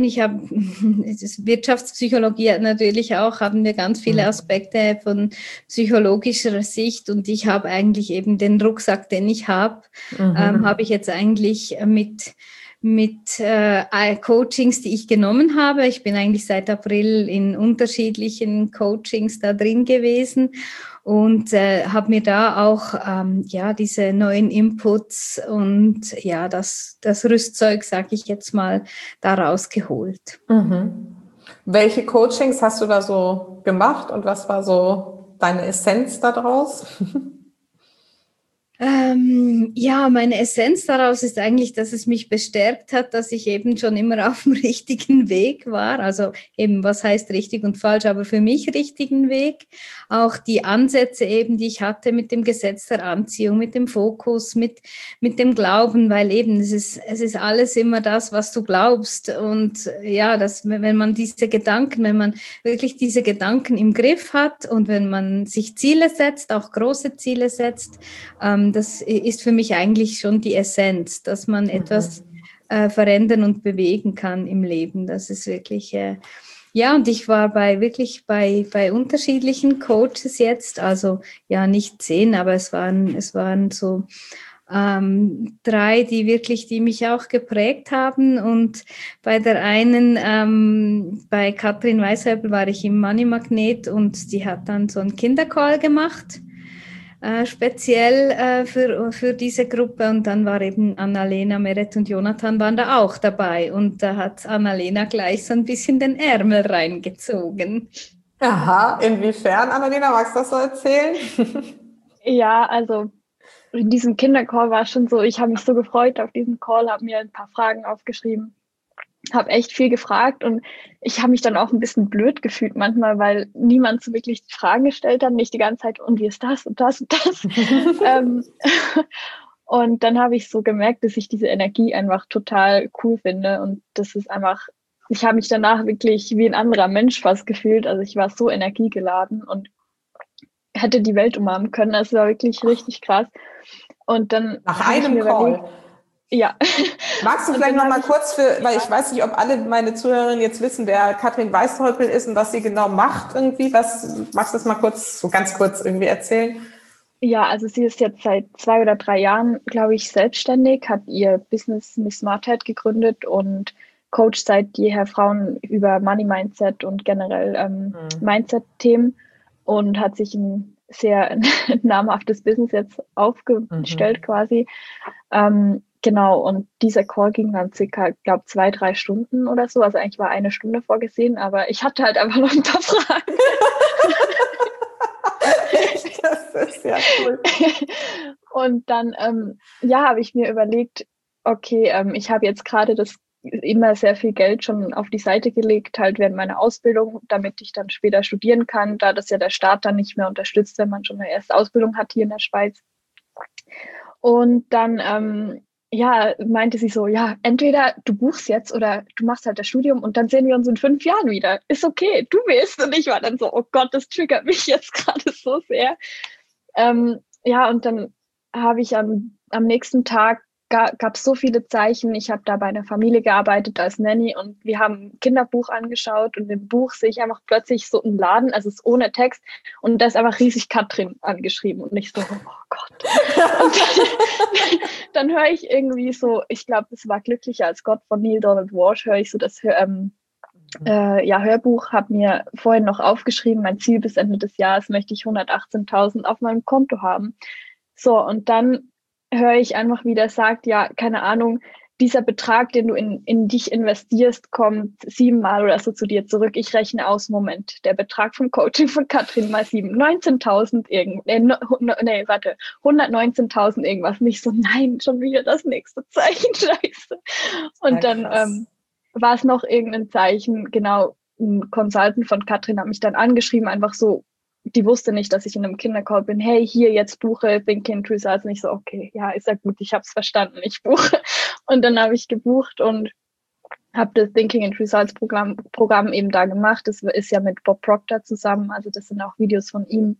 Wirtschaftspsychologie natürlich auch, haben wir ganz viele Aspekte von psychologischer Sicht und ich habe eigentlich eben den Rucksack, den ich habe ich jetzt eigentlich mit Coachings, die ich genommen habe. Ich bin eigentlich seit April in unterschiedlichen Coachings da drin gewesen und habe mir da auch diese neuen Inputs und das Rüstzeug, sage ich jetzt mal, da rausgeholt. Welche Coachings hast du da so gemacht und was war so deine Essenz daraus? Meine Essenz daraus ist eigentlich, dass es mich bestärkt hat, dass ich eben schon immer auf dem richtigen Weg war. Also eben, was heißt richtig und falsch, aber für mich richtigen Weg. Auch die Ansätze eben, die ich hatte mit dem Gesetz der Anziehung, mit dem Fokus, mit dem Glauben, weil eben es ist alles immer das, was du glaubst. Und ja, wenn man wirklich diese Gedanken im Griff hat und wenn man sich Ziele setzt, auch große Ziele setzt, das ist für mich eigentlich schon die Essenz, dass man etwas verändern und bewegen kann im Leben. Das ist wirklich, und ich war bei unterschiedlichen Coaches jetzt, also nicht 10, aber es waren so 3, die mich auch geprägt haben. Und bei der einen, bei Katrin Weishöppel, war ich im Money Magnet und die hat dann so einen Kindercall gemacht. Speziell für diese Gruppe und dann war eben Annalena, Meret und Jonathan waren da auch dabei und da hat Annalena gleich so ein bisschen den Ärmel reingezogen. Aha, inwiefern, Annalena, magst du das so erzählen? Ja, also in diesem Kindercall war es schon so, ich habe mich so gefreut auf diesen Call, habe mir ein paar Fragen aufgeschrieben, habe echt viel gefragt und ich habe mich dann auch ein bisschen blöd gefühlt manchmal, weil niemand so wirklich die Fragen gestellt hat, nicht die ganze Zeit, und wie ist das und das und das. Und dann habe ich so gemerkt, dass ich diese Energie einfach total cool finde und das ist einfach, ich habe mich danach wirklich wie ein anderer Mensch fast gefühlt, also ich war so energiegeladen und hätte die Welt umarmen können, das war wirklich richtig krass. Und dann nach einem Call. Ja. Magst du vielleicht noch mal kurz weil ich weiß nicht, ob alle meine Zuhörerinnen jetzt wissen, wer Katrin Weishöppel ist und was sie genau macht irgendwie. Magst du das mal ganz kurz irgendwie erzählen? Ja, also sie ist jetzt seit 2 oder 3 Jahren, glaube ich, selbstständig, hat ihr Business Miss Smartheit gegründet und coacht seit jeher Frauen über Money Mindset und generell Mindset-Themen. und hat sich ein sehr namhaftes Business jetzt aufgestellt quasi. Genau, und dieser Call ging dann circa, ich glaube, 2-3 Stunden oder so. Also eigentlich war 1 Stunde vorgesehen, aber ich hatte halt einfach noch ein paar Fragen. Das ist ja cool. Und dann, habe ich mir überlegt, okay, ich habe jetzt gerade immer sehr viel Geld schon auf die Seite gelegt, halt während meiner Ausbildung, damit ich dann später studieren kann, da das ja der Staat dann nicht mehr unterstützt, wenn man schon eine erste Ausbildung hat hier in der Schweiz. Und dann, meinte sie so, ja, entweder du buchst jetzt oder du machst halt das Studium und dann sehen wir uns in 5 Jahren wieder. Ist okay, du willst. Und ich war dann so, oh Gott, das triggert mich jetzt gerade so sehr. Und dann habe ich am nächsten Tag, gab es so viele Zeichen. Ich habe da bei einer Familie gearbeitet als Nanny und wir haben ein Kinderbuch angeschaut und im Buch sehe ich einfach plötzlich so einen Laden, also es ist ohne Text und da ist einfach riesig Katrin angeschrieben und ich so, oh Gott. Und dann höre ich irgendwie so, ich glaube, es war Glücklicher als Gott von Neil Donald Walsh, höre ich so das Hörbuch, habe mir vorhin noch aufgeschrieben, mein Ziel bis Ende des Jahres möchte ich 118.000 auf meinem Konto haben. So, und dann höre ich einfach, wie der sagt, ja, keine Ahnung, dieser Betrag, den du in dich investierst, kommt 7-mal oder so zu dir zurück. Ich rechne aus, Moment, der Betrag vom Coaching von Katrin mal 7, 119.000 irgendwas. Nicht so, nein, schon wieder das nächste Zeichen, scheiße. Und ja, dann war es noch irgendein Zeichen, genau, ein Consultant von Katrin hat mich dann angeschrieben, einfach so, die wusste nicht, dass ich in einem Kindercall bin. Hey, hier, jetzt buche Thinking into Results. Nicht so, okay, ja, ist ja gut, ich habe es verstanden, ich buche. Und dann habe ich gebucht und habe das Thinking into Results Programm eben da gemacht. Das ist ja mit Bob Proctor zusammen, also das sind auch Videos von ihm.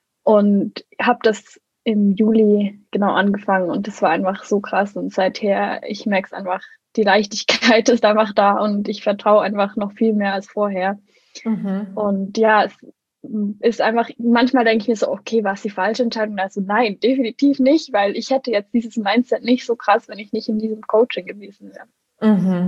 Und habe das im Juli genau angefangen und das war einfach so krass. Und seither, ich merke es einfach, die Leichtigkeit ist einfach da und ich vertraue einfach noch viel mehr als vorher. Und ja, es ist einfach, manchmal denke ich mir so, okay, war es die falsche Entscheidung? Also nein, definitiv nicht, weil ich hätte jetzt dieses Mindset nicht so krass, wenn ich nicht in diesem Coaching gewesen wäre.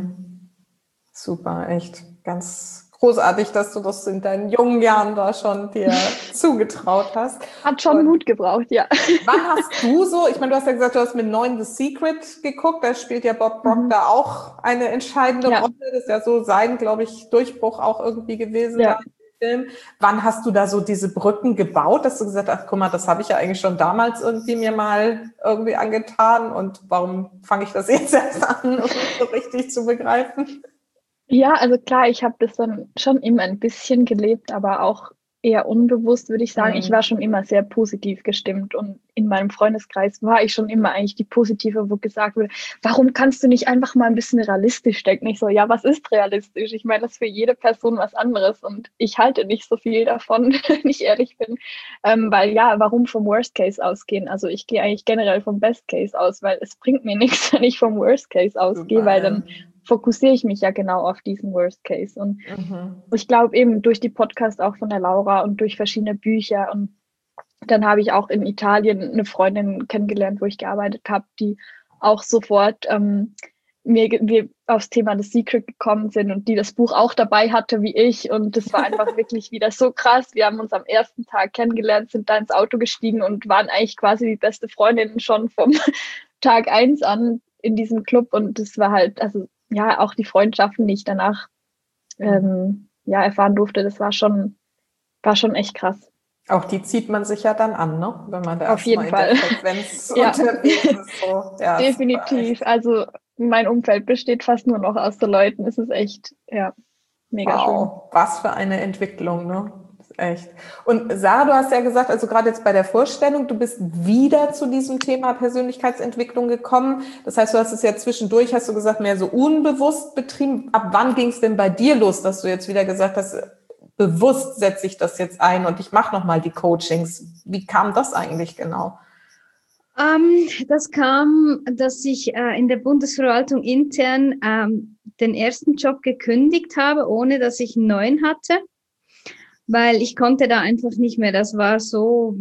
Super, echt ganz großartig, dass du das in deinen jungen Jahren da schon dir zugetraut hast. Hat schon Mut gebraucht, ja. Wann hast du so, ich meine, du hast ja gesagt, du hast mit 9 The Secret geguckt, da spielt ja Bob Proctor auch eine entscheidende Rolle. Das ist ja so sein, glaube ich, Durchbruch auch irgendwie gewesen. Ja. Film. Wann hast du da so diese Brücken gebaut, dass du gesagt hast, ach guck mal, das habe ich ja eigentlich schon damals irgendwie mir mal irgendwie angetan und warum fange ich das jetzt erst an, um das so richtig zu begreifen? Ja, also klar, ich habe das dann schon immer ein bisschen gelebt, aber auch eher unbewusst, würde ich sagen. Ich war schon immer sehr positiv gestimmt und in meinem Freundeskreis war ich schon immer eigentlich die Positive, wo gesagt wurde, warum kannst du nicht einfach mal ein bisschen realistisch denken? Ich so, ja, was ist realistisch? Ich meine, das ist für jede Person was anderes und ich halte nicht so viel davon, wenn ich ehrlich bin, weil ja, warum vom Worst Case ausgehen? Also ich gehe eigentlich generell vom Best Case aus, weil es bringt mir nichts, wenn ich vom Worst Case ausgehe, weil dann fokussiere ich mich ja genau auf diesen Worst Case. Und ich glaube eben durch die Podcast auch von der Laura und durch verschiedene Bücher und dann habe ich auch in Italien eine Freundin kennengelernt, wo ich gearbeitet habe, die auch sofort wir aufs Thema The Secret gekommen sind und die das Buch auch dabei hatte wie ich und das war einfach wirklich wieder so krass. Wir haben uns am ersten Tag kennengelernt, sind da ins Auto gestiegen und waren eigentlich quasi die beste Freundin schon vom Tag 1 an in diesem Club und das war halt, also ja, auch die Freundschaften, die ich danach erfahren durfte, das war schon echt krass. Auch die zieht man sich ja dann an, ne? Wenn man da auf jeden Fall in der Frequenz unterwegs ist. So. Ja, definitiv. Also mein Umfeld besteht fast nur noch aus so Leuten. Es ist echt, mega schön. Was für eine Entwicklung, ne? Echt. Und Sarah, du hast ja gesagt, also gerade jetzt bei der Vorstellung, du bist wieder zu diesem Thema Persönlichkeitsentwicklung gekommen. Das heißt, du hast es ja zwischendurch, hast du gesagt, mehr so unbewusst betrieben. Ab wann ging es denn bei dir los, dass du jetzt wieder gesagt hast, bewusst setze ich das jetzt ein und ich mache nochmal die Coachings? Wie kam das eigentlich genau? Das kam, dass ich in der Bundesverwaltung intern den ersten Job gekündigt habe, ohne dass ich einen neuen hatte. Weil ich konnte da einfach nicht mehr, das war so,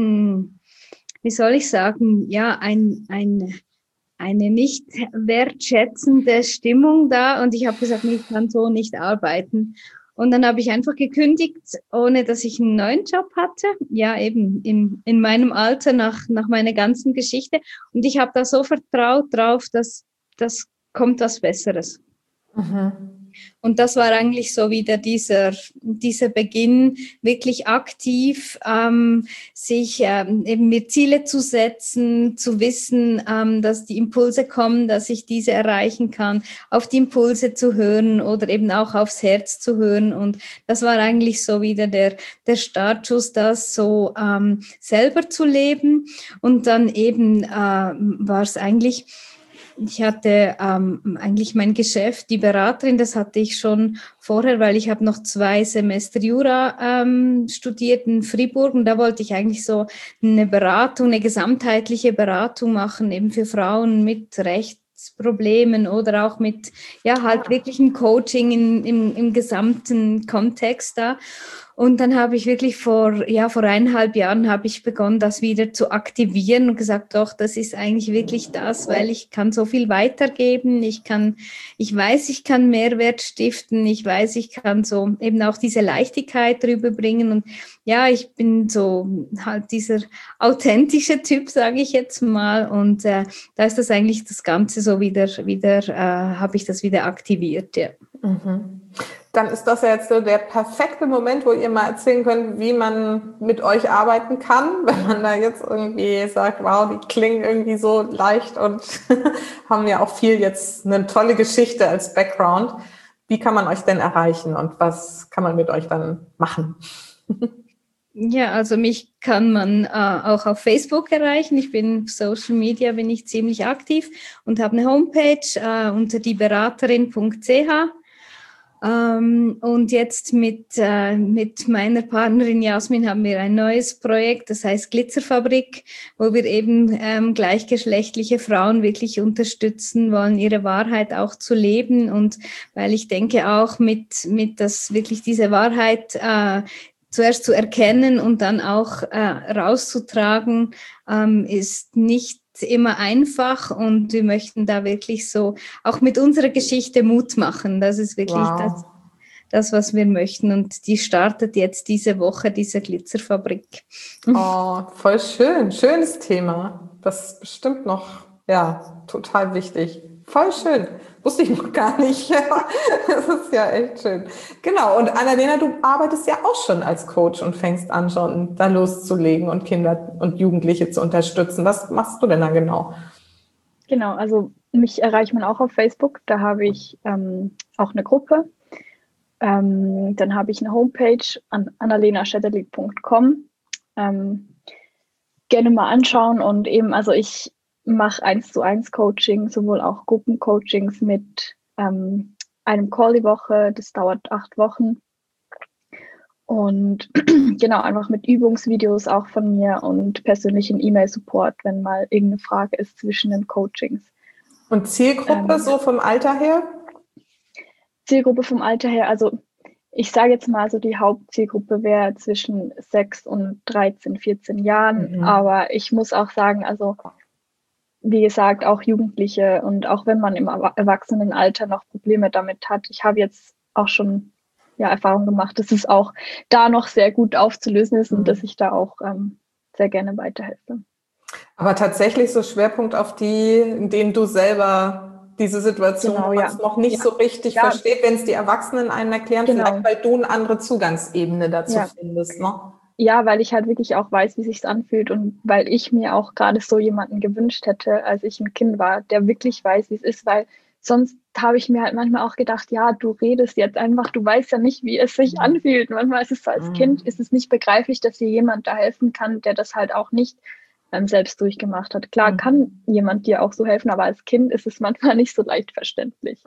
wie soll ich sagen, ja, eine nicht wertschätzende Stimmung da und ich habe gesagt, ich kann so nicht arbeiten Und dann habe ich einfach gekündigt, ohne dass ich einen neuen Job hatte. Ja, eben in meinem Alter nach meiner ganzen Geschichte. Und ich habe da so vertraut drauf, dass das kommt was Besseres. Mhm. Und das war eigentlich so wieder dieser Beginn, wirklich aktiv sich eben mir Ziele zu setzen, zu wissen, dass die Impulse kommen, dass ich diese erreichen kann, auf die Impulse zu hören oder eben auch aufs Herz zu hören. Und das war eigentlich so wieder der Startschuss, das so selber zu leben. Und dann eben war es eigentlich... Ich hatte eigentlich mein Geschäft, die Beraterin, das hatte ich schon vorher, weil ich habe noch 2 Semester Jura studiert in Fribourg und da wollte ich eigentlich so eine Beratung, eine gesamtheitliche Beratung machen, eben für Frauen mit Rechtsproblemen oder auch mit, ja, halt wirklich ein Coaching im gesamten Kontext da. Und dann habe ich wirklich vor 1,5 Jahren habe ich begonnen, das wieder zu aktivieren und gesagt, doch, das ist eigentlich wirklich das, weil ich kann so viel weitergeben. Ich weiß, ich kann Mehrwert stiften. Ich weiß, ich kann so eben auch diese Leichtigkeit rüberbringen. Und ja, ich bin so halt dieser authentische Typ, sage ich jetzt mal. Und da ist das eigentlich das Ganze so wieder habe ich das wieder aktiviert, ja. Mhm. Dann ist das ja jetzt so der perfekte Moment, wo ihr mal erzählen könnt, wie man mit euch arbeiten kann, wenn man da jetzt irgendwie sagt, wow, die klingen irgendwie so leicht und haben ja auch viel jetzt eine tolle Geschichte als Background. Wie kann man euch denn erreichen und was kann man mit euch dann machen? Ja, also mich kann man auch auf Facebook erreichen. Ich bin Social Media, bin ich ziemlich aktiv und habe eine Homepage unter dieberaterin.ch. Und jetzt mit meiner Partnerin Jasmin haben wir ein neues Projekt, das heißt Glitzerfabrik, wo wir eben gleichgeschlechtliche Frauen wirklich unterstützen wollen, ihre Wahrheit auch zu leben. Und weil ich denke auch mit das wirklich diese Wahrheit zuerst zu erkennen und dann auch rauszutragen, ist nicht immer einfach und wir möchten da wirklich so auch mit unserer Geschichte Mut machen. Das ist wirklich das, was wir möchten. Und die startet jetzt diese Woche, diese Glitzerfabrik. Oh, voll schön. Schönes Thema. Das ist bestimmt noch, ja, total wichtig. Voll schön. Wusste ich noch gar nicht. Das ist ja echt schön. Genau. Und Annalena, du arbeitest ja auch schon als Coach und fängst an, schon da loszulegen und Kinder und Jugendliche zu unterstützen. Was machst du denn da genau? Genau, also mich erreicht man auch auf Facebook. Da habe ich auch eine Gruppe. Dann habe ich eine Homepage an annalenaschetterling.com. Gerne mal anschauen und eben, also ich mache 1:1 Coaching, sowohl auch Gruppencoachings mit einem Call die Woche, das dauert 8 Wochen. Und genau, einfach mit Übungsvideos auch von mir und persönlichen E-Mail-Support, wenn mal irgendeine Frage ist zwischen den Coachings. Und Zielgruppe so vom Alter her? Zielgruppe vom Alter her, also ich sage jetzt mal so, die Hauptzielgruppe wäre zwischen 6 und 13, 14 Jahren. Mhm. Aber ich muss auch sagen, also wie gesagt, auch Jugendliche und auch wenn man im Erwachsenenalter noch Probleme damit hat. Ich habe jetzt auch schon Erfahrung gemacht, dass es auch da noch sehr gut aufzulösen ist und dass ich da auch sehr gerne weiterhelfe. Aber tatsächlich so Schwerpunkt auf die, in denen du selber diese Situation noch nicht so richtig versteht, wenn es die Erwachsenen einem erklären, vielleicht weil du eine andere Zugangsebene dazu findest, ne? Ja, weil ich halt wirklich auch weiß, wie sich's anfühlt und weil ich mir auch gerade so jemanden gewünscht hätte, als ich ein Kind war, der wirklich weiß, wie es ist, weil sonst habe ich mir halt manchmal auch gedacht, ja, du redest jetzt einfach, du weißt ja nicht, wie es sich anfühlt. Manchmal ist es so, als Kind ist es nicht begreiflich, dass dir jemand da helfen kann, der das halt auch nicht selbst durchgemacht hat. Klar kann jemand dir auch so helfen, aber als Kind ist es manchmal nicht so leicht verständlich.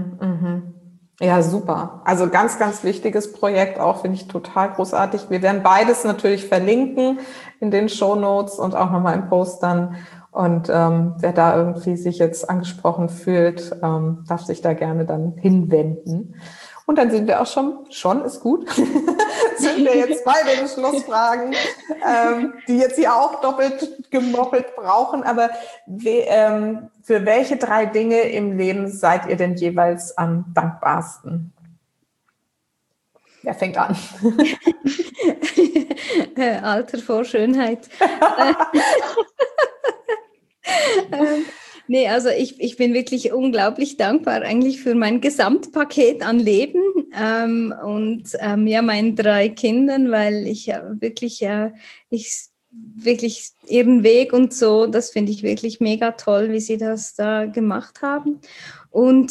Ja, super. Also ganz, ganz wichtiges Projekt auch, finde ich total großartig. Wir werden beides natürlich verlinken in den Shownotes und auch nochmal im Post dann. Und wer da irgendwie sich jetzt angesprochen fühlt, darf sich da gerne dann hinwenden. Und dann sind wir auch schon ist gut, sind wir jetzt bei den Schlussfragen, die jetzt hier auch doppelt gemoppelt brauchen. Aber für welche 3 Dinge im Leben seid ihr denn jeweils am dankbarsten? Wer fängt an? Alter vor Schönheit. Nee, also ich bin wirklich unglaublich dankbar eigentlich für mein Gesamtpaket an Leben und meinen 3 Kindern, weil ich wirklich ihren Weg und so, das finde ich wirklich mega toll, wie sie das da gemacht haben. Und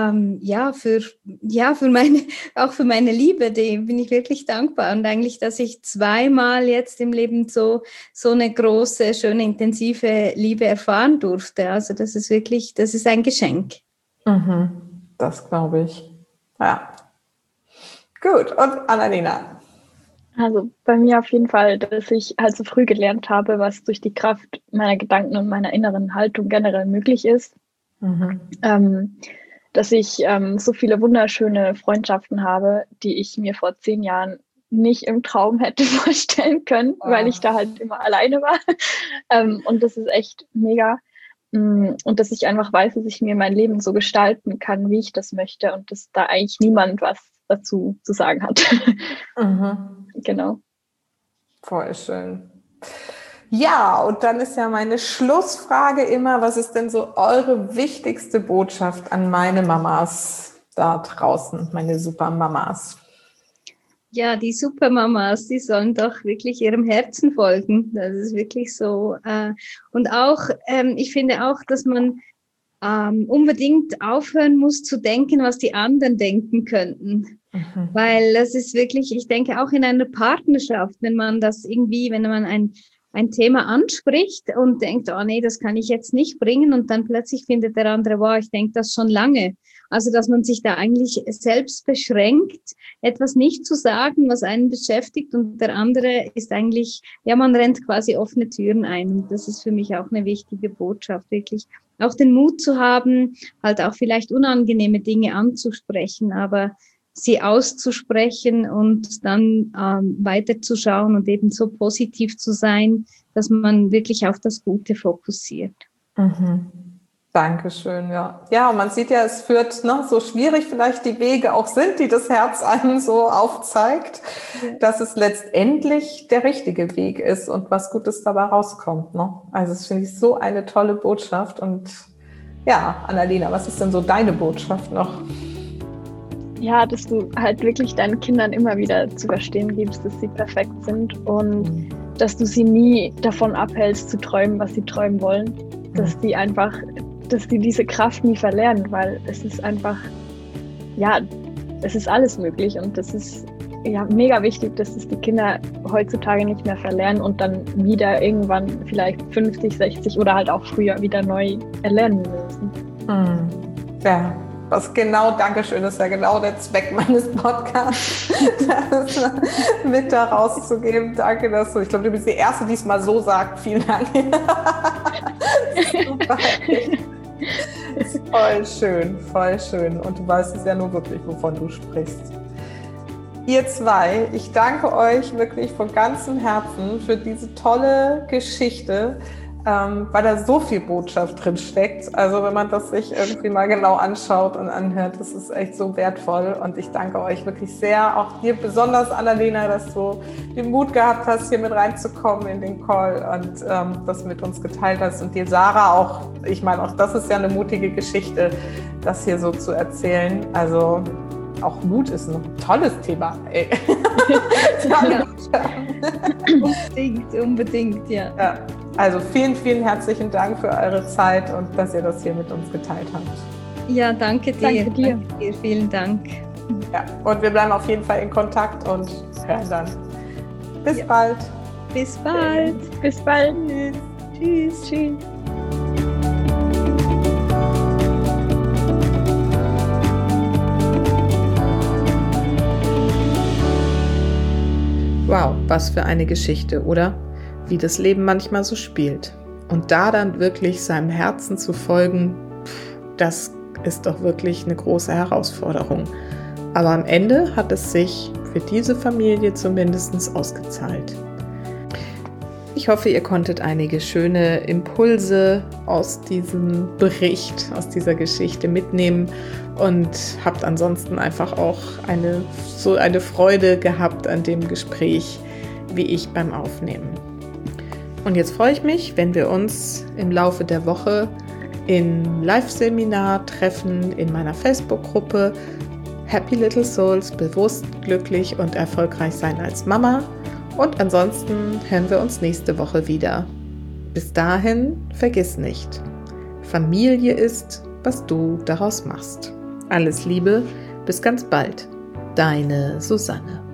auch für meine Liebe, die bin ich wirklich dankbar. Und eigentlich, dass ich 2-mal jetzt im Leben so eine große, schöne, intensive Liebe erfahren durfte. Also das ist ein Geschenk. Das glaube ich. Ja. Gut, und Annalena? Also bei mir auf jeden Fall, dass ich halt so früh gelernt habe, was durch die Kraft meiner Gedanken und meiner inneren Haltung generell möglich ist. Dass ich so viele wunderschöne Freundschaften habe, die ich mir vor 10 Jahren nicht im Traum hätte vorstellen können, weil ich da halt immer alleine war. Und das ist echt mega. Und dass ich einfach weiß, dass ich mir mein Leben so gestalten kann, wie ich das möchte und dass da eigentlich niemand was dazu zu sagen hat. Genau. Voll schön. Ja, und dann ist ja meine Schlussfrage immer, was ist denn so eure wichtigste Botschaft an meine Mamas da draußen, meine Supermamas? Ja, die Supermamas, die sollen doch wirklich ihrem Herzen folgen. Das ist wirklich so. Und auch, ich finde auch, dass man unbedingt aufhören muss zu denken, was die anderen denken könnten. Weil das ist wirklich, ich denke auch in einer Partnerschaft, wenn man ein Thema anspricht und denkt, oh nee, das kann ich jetzt nicht bringen und dann plötzlich findet der andere, wow, ich denke das schon lange. Also, dass man sich da eigentlich selbst beschränkt, etwas nicht zu sagen, was einen beschäftigt und der andere ist eigentlich, ja, man rennt quasi offene Türen ein und das ist für mich auch eine wichtige Botschaft, wirklich auch den Mut zu haben, halt auch vielleicht unangenehme Dinge anzusprechen, aber sie auszusprechen und dann weiterzuschauen und eben so positiv zu sein, dass man wirklich auf das Gute fokussiert. Dankeschön, ja. Ja, und man sieht ja, es führt, so schwierig vielleicht die Wege auch sind, die das Herz einem so aufzeigt, dass es letztendlich der richtige Weg ist und was Gutes dabei rauskommt. Also das finde ich so eine tolle Botschaft. Und ja, Annalena, was ist denn so deine Botschaft noch? Ja, dass du halt wirklich deinen Kindern immer wieder zu verstehen gibst, dass sie perfekt sind und dass du sie nie davon abhältst zu träumen, was sie träumen wollen. Dass die diese Kraft nie verlernen, weil es ist einfach, ja, es ist alles möglich und das ist ja mega wichtig, dass es die Kinder heutzutage nicht mehr verlernen und dann wieder irgendwann vielleicht 50, 60 oder halt auch früher wieder neu erlernen müssen. Ja. Dankeschön, das ist ja genau der Zweck meines Podcasts, das mit da rauszugeben. Danke, dass ich glaube, du bist die Erste, die es mal so sagt. Vielen Dank. Super. Voll schön. Und du weißt es ja nur wirklich, wovon du sprichst. Ihr 2, ich danke euch wirklich von ganzem Herzen für diese tolle Geschichte, weil da so viel Botschaft drin steckt. Also wenn man das sich irgendwie mal genau anschaut und anhört, das ist echt so wertvoll. Und ich danke euch wirklich sehr, auch dir besonders, Annalena, dass du den Mut gehabt hast, hier mit reinzukommen in den Call und das mit uns geteilt hast. Und dir, Sarah, auch, ich meine, auch das ist ja eine mutige Geschichte, das hier so zu erzählen. Also auch Mut ist ein tolles Thema. Ey. Unbedingt, ja. Also vielen, vielen herzlichen Dank für eure Zeit und dass ihr das hier mit uns geteilt habt. Ja, danke dir. Danke dir. Vielen Dank. Ja, und wir bleiben auf jeden Fall in Kontakt und hören dann. Bis bald. Bis bald. Bis bald. Tschüss. Tschüss. Wow, was für eine Geschichte, oder? Wie das Leben manchmal so spielt. Und da dann wirklich seinem Herzen zu folgen, das ist doch wirklich eine große Herausforderung. Aber am Ende hat es sich für diese Familie zumindest ausgezahlt. Ich hoffe, ihr konntet einige schöne Impulse aus diesem Bericht, aus dieser Geschichte mitnehmen und habt ansonsten einfach auch eine Freude gehabt an dem Gespräch, wie ich beim Aufnehmen. Und jetzt freue ich mich, wenn wir uns im Laufe der Woche im Live-Seminar treffen, in meiner Facebook-Gruppe Happy Little Souls, bewusst, glücklich und erfolgreich sein als Mama. Und ansonsten hören wir uns nächste Woche wieder. Bis dahin, vergiss nicht, Familie ist, was du daraus machst. Alles Liebe, bis ganz bald. Deine Susanne.